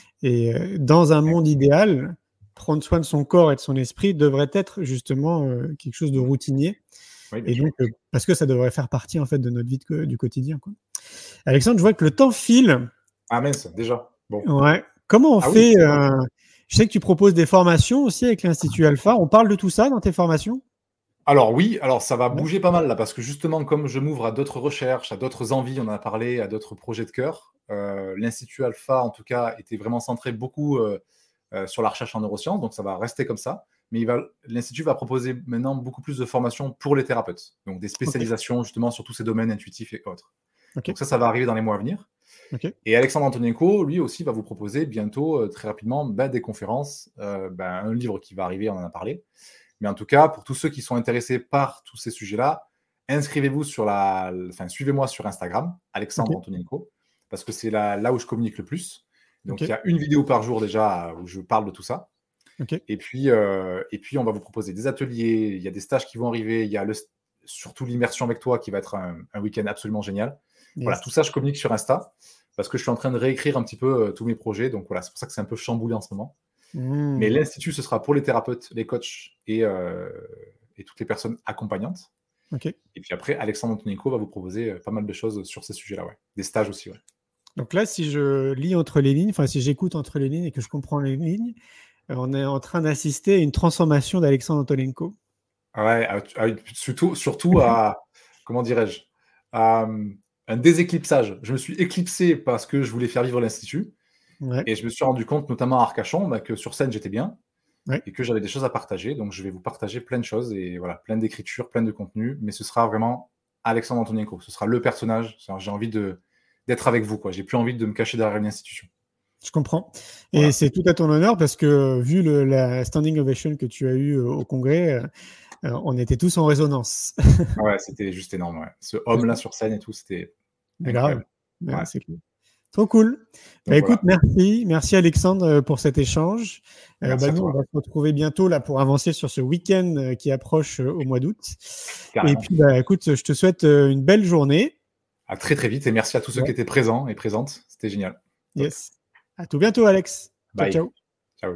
S7: Et euh, dans un monde idéal, prendre soin de son corps et de son esprit devrait être justement euh, quelque chose de routinier.
S6: Oui, bien
S7: Et
S6: sûr.
S7: donc, euh, parce que ça devrait faire partie en fait de notre vie de co- du quotidien, quoi. Alexandre, je vois que le temps file.
S6: Ah mince, déjà. Bon.
S7: Ouais. Comment on
S6: Ah oui,
S7: fait
S6: c'est
S7: euh, Je sais que tu proposes des formations aussi avec l'Institut Alpha. On parle de tout ça dans tes formations?
S6: Alors oui, alors ça va
S7: Ouais.
S6: bouger pas mal là, parce que justement, comme je m'ouvre à d'autres recherches, à d'autres envies, on en a parlé, à d'autres projets de cœur, euh, l'Institut Alpha, en tout cas, était vraiment centré beaucoup euh, euh, sur la recherche en neurosciences, donc ça va rester comme ça. Mais il va, l'Institut va proposer maintenant beaucoup plus de formations pour les thérapeutes, donc des spécialisations justement sur tous ces domaines intuitifs et autres.
S7: Ok.
S6: Donc ça, ça va arriver dans les mois à venir.
S7: Ok.
S6: Et Alexandre Antonienko, lui aussi, va vous proposer bientôt, euh, très rapidement, bah, des conférences, euh, bah, un livre qui va arriver, on en a parlé. Mais en tout cas, pour tous ceux qui sont intéressés par tous ces sujets-là, inscrivez-vous sur la, enfin, suivez-moi sur Instagram, Alexandre
S7: Ok.
S6: Antonienko, parce que c'est là, là où je communique le plus. Donc,
S7: Ok.
S6: il y a une vidéo par jour déjà où je parle de tout ça.
S7: Ok.
S6: Et puis, euh, et puis, on va vous proposer des ateliers, il y a des stages qui vont arriver, il y a le, surtout l'immersion avec toi qui va être un, un week-end absolument génial.
S7: Yes.
S6: Voilà, tout ça, je communique sur Insta parce que je suis en train de réécrire un petit peu euh, tous mes projets. Donc voilà, c'est pour ça que c'est un peu chamboulé en ce moment.
S7: Mmh.
S6: Mais l'Institut, ce sera pour les thérapeutes, les coachs et, euh, et toutes les personnes accompagnantes.
S7: Ok.
S6: Et puis après, Alexandre Antonienko va vous proposer euh, pas mal de choses sur ces sujets-là. Ouais. Des stages aussi. Ouais.
S7: Donc là, si je lis entre les lignes, enfin si j'écoute entre les lignes et que je comprends les lignes, euh, on est en train d'assister à une transformation d'Alexandre Antonenko.
S6: Ouais, à- à- surtout, surtout à, comment dirais-je, à euh, un déséclipsage. Je me suis éclipsé parce que je voulais faire vivre l'Institut.
S7: Ouais.
S6: Et je me suis rendu compte, notamment à Arcachon, bah, que sur scène, j'étais bien.
S7: Ouais.
S6: Et que j'avais des choses à partager. Donc, je vais vous partager plein de choses et voilà, plein d'écritures, plein de contenus. Mais ce sera vraiment Alexandre Antonienko. Ce sera le personnage. J'ai envie de, d'être avec vous, quoi. J'ai plus envie de me cacher derrière une institution.
S7: Je comprends. Et
S6: Voilà.
S7: c'est tout à ton honneur parce que vu le, la standing ovation que tu as eu euh, au congrès, euh, euh, on était tous en résonance.
S6: Ouais, c'était juste énorme. Ouais. Ce homme-là sur scène et tout, c'était
S7: Mais
S6: incroyable.
S7: grave. Ouais,
S6: Ouais.
S7: c'est cool. Trop cool. Bah,
S6: Donc,
S7: écoute,
S6: voilà.
S7: merci. Merci Alexandre euh, pour cet échange. Euh,
S6: Merci
S7: bah,
S6: à
S7: nous,
S6: toi.
S7: on va se retrouver bientôt là pour avancer sur ce week-end euh, qui approche euh, au mois d'août. Et
S6: Carrément.
S7: puis, bah, écoute, je te souhaite euh, une belle journée.
S6: À très très vite et merci à tous ceux
S7: Ouais.
S6: qui étaient présents et présentes. C'était génial. Top.
S7: Yes. À tout bientôt, Alex. Ciao,
S6: Bye.
S7: ciao.
S6: Ciao.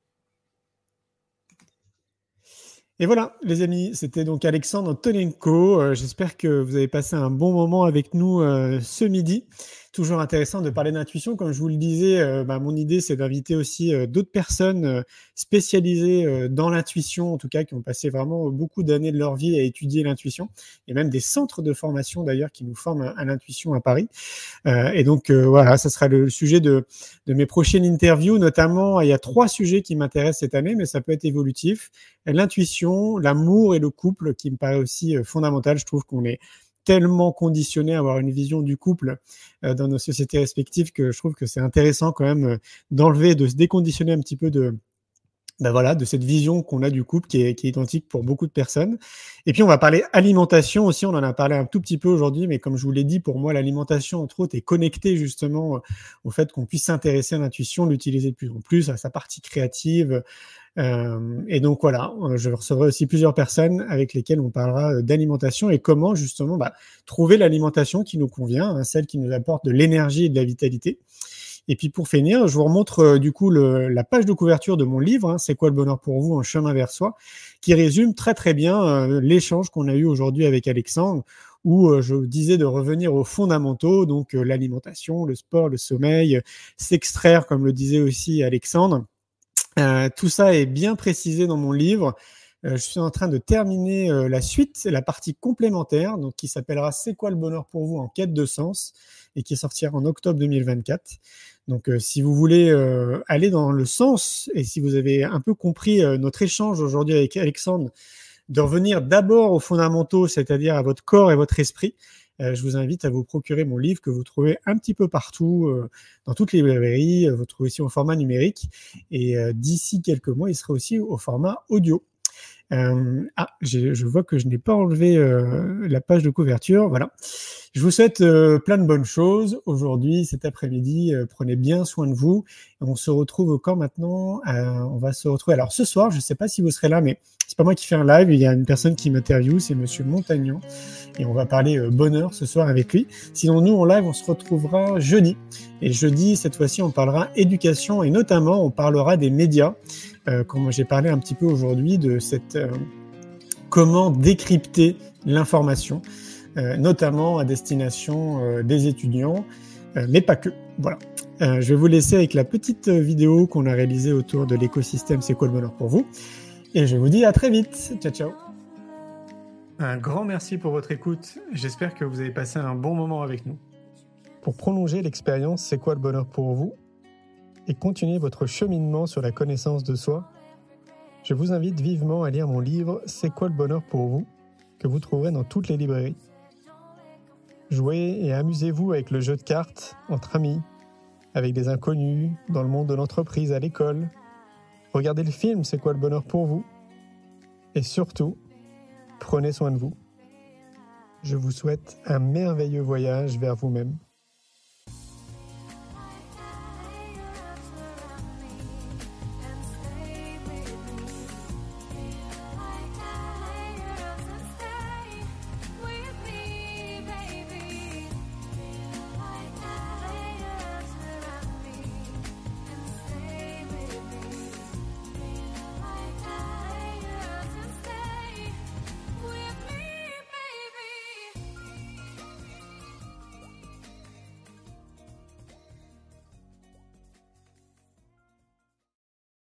S7: Et voilà, les amis, c'était donc Alexandre Antonenko. Euh, J'espère que vous avez passé un bon moment avec nous euh, ce midi. toujours intéressant de parler d'intuition. Comme je vous le disais, euh, bah, mon idée, c'est d'inviter aussi euh, d'autres personnes euh, spécialisées euh, dans l'intuition, en tout cas, qui ont passé vraiment beaucoup d'années de leur vie à étudier l'intuition. Il y a même des centres de formation, d'ailleurs, qui nous forment à, à l'intuition à Paris. Euh, et donc, euh, voilà, ça sera le sujet de, de mes prochaines interviews. Notamment, il y a trois sujets qui m'intéressent cette année, mais ça peut être évolutif. L'intuition, l'amour et le couple, qui me paraît aussi euh, fondamental. Je trouve qu'on est tellement conditionné à avoir une vision du couple euh, dans nos sociétés respectives que je trouve que c'est intéressant quand même euh, d'enlever, de se déconditionner un petit peu de, ben voilà, de cette vision qu'on a du couple qui est, qui est identique pour beaucoup de personnes. Et puis on va parler alimentation aussi, on en a parlé un tout petit peu aujourd'hui, mais comme je vous l'ai dit, pour moi l'alimentation entre autres est connectée justement au fait qu'on puisse s'intéresser à l'intuition, l'utiliser de plus en plus, à sa partie créative. Euh, et donc voilà, je recevrai aussi plusieurs personnes avec lesquelles on parlera d'alimentation et comment justement bah, trouver l'alimentation qui nous convient, hein, celle qui nous apporte de l'énergie et de la vitalité. Et puis pour finir, je vous remontre euh, du coup le, la page de couverture de mon livre, hein, C'est quoi le bonheur pour vous, un chemin vers soi, qui résume très très bien euh, l'échange qu'on a eu aujourd'hui avec Alexandre, où euh, je disais de revenir aux fondamentaux, donc euh, l'alimentation, le sport, le sommeil, euh, s'extraire, comme le disait aussi Alexandre. Euh, tout ça est bien précisé dans mon livre. Euh, je suis en train de terminer euh, la suite, la partie complémentaire, donc qui s'appellera C'est quoi le bonheur pour vous en quête de sens et qui sortira en octobre deux mille vingt-quatre. Donc, euh, si vous voulez euh, aller dans le sens et si vous avez un peu compris euh, notre échange aujourd'hui avec Alexandre, de revenir d'abord aux fondamentaux, c'est-à-dire à votre corps et votre esprit, Euh, je vous invite à vous procurer mon livre que vous trouvez un petit peu partout, euh, dans toutes les librairies. Vous trouvez aussi au format numérique. Et euh, d'ici quelques mois, il sera aussi au format audio. Euh, ah, j'ai, je vois que je n'ai pas enlevé euh, la page de couverture. Voilà. Je vous souhaite euh, plein de bonnes choses aujourd'hui, cet après-midi. Euh, prenez bien soin de vous. Et on se retrouve quand maintenant euh, On va se retrouver. Alors ce soir, je ne sais pas si vous serez là, mais c'est pas moi qui fais un live. Il y a une personne qui m'interviewe, c'est Monsieur Montagnon, et on va parler euh, bonheur ce soir avec lui. Sinon, nous en live, on se retrouvera jeudi. Et jeudi, cette fois-ci, on parlera éducation et notamment, on parlera des médias. Euh, comme j'ai parlé un petit peu aujourd'hui de cette euh, comment décrypter l'information, euh, notamment à destination euh, des étudiants, euh, mais pas que. Voilà. Euh, je vais vous laisser avec la petite vidéo qu'on a réalisée autour de l'écosystème C'est quoi le bonheur pour vous, et je vous dis à très vite. Ciao, ciao. Un grand merci pour votre écoute. J'espère que vous avez passé un bon moment avec nous. Pour prolonger l'expérience C'est quoi le bonheur pour vous et continuer votre cheminement sur la connaissance de soi, je vous invite vivement à lire mon livre « C'est quoi le bonheur pour vous ?», que vous trouverez dans toutes les librairies. Jouez et amusez-vous avec le jeu de cartes entre amis, avec des inconnus, dans le monde de l'entreprise, à l'école. Regardez le film « C'est quoi le bonheur pour vous ?», et surtout, prenez soin de vous. Je vous souhaite un merveilleux voyage vers vous-même.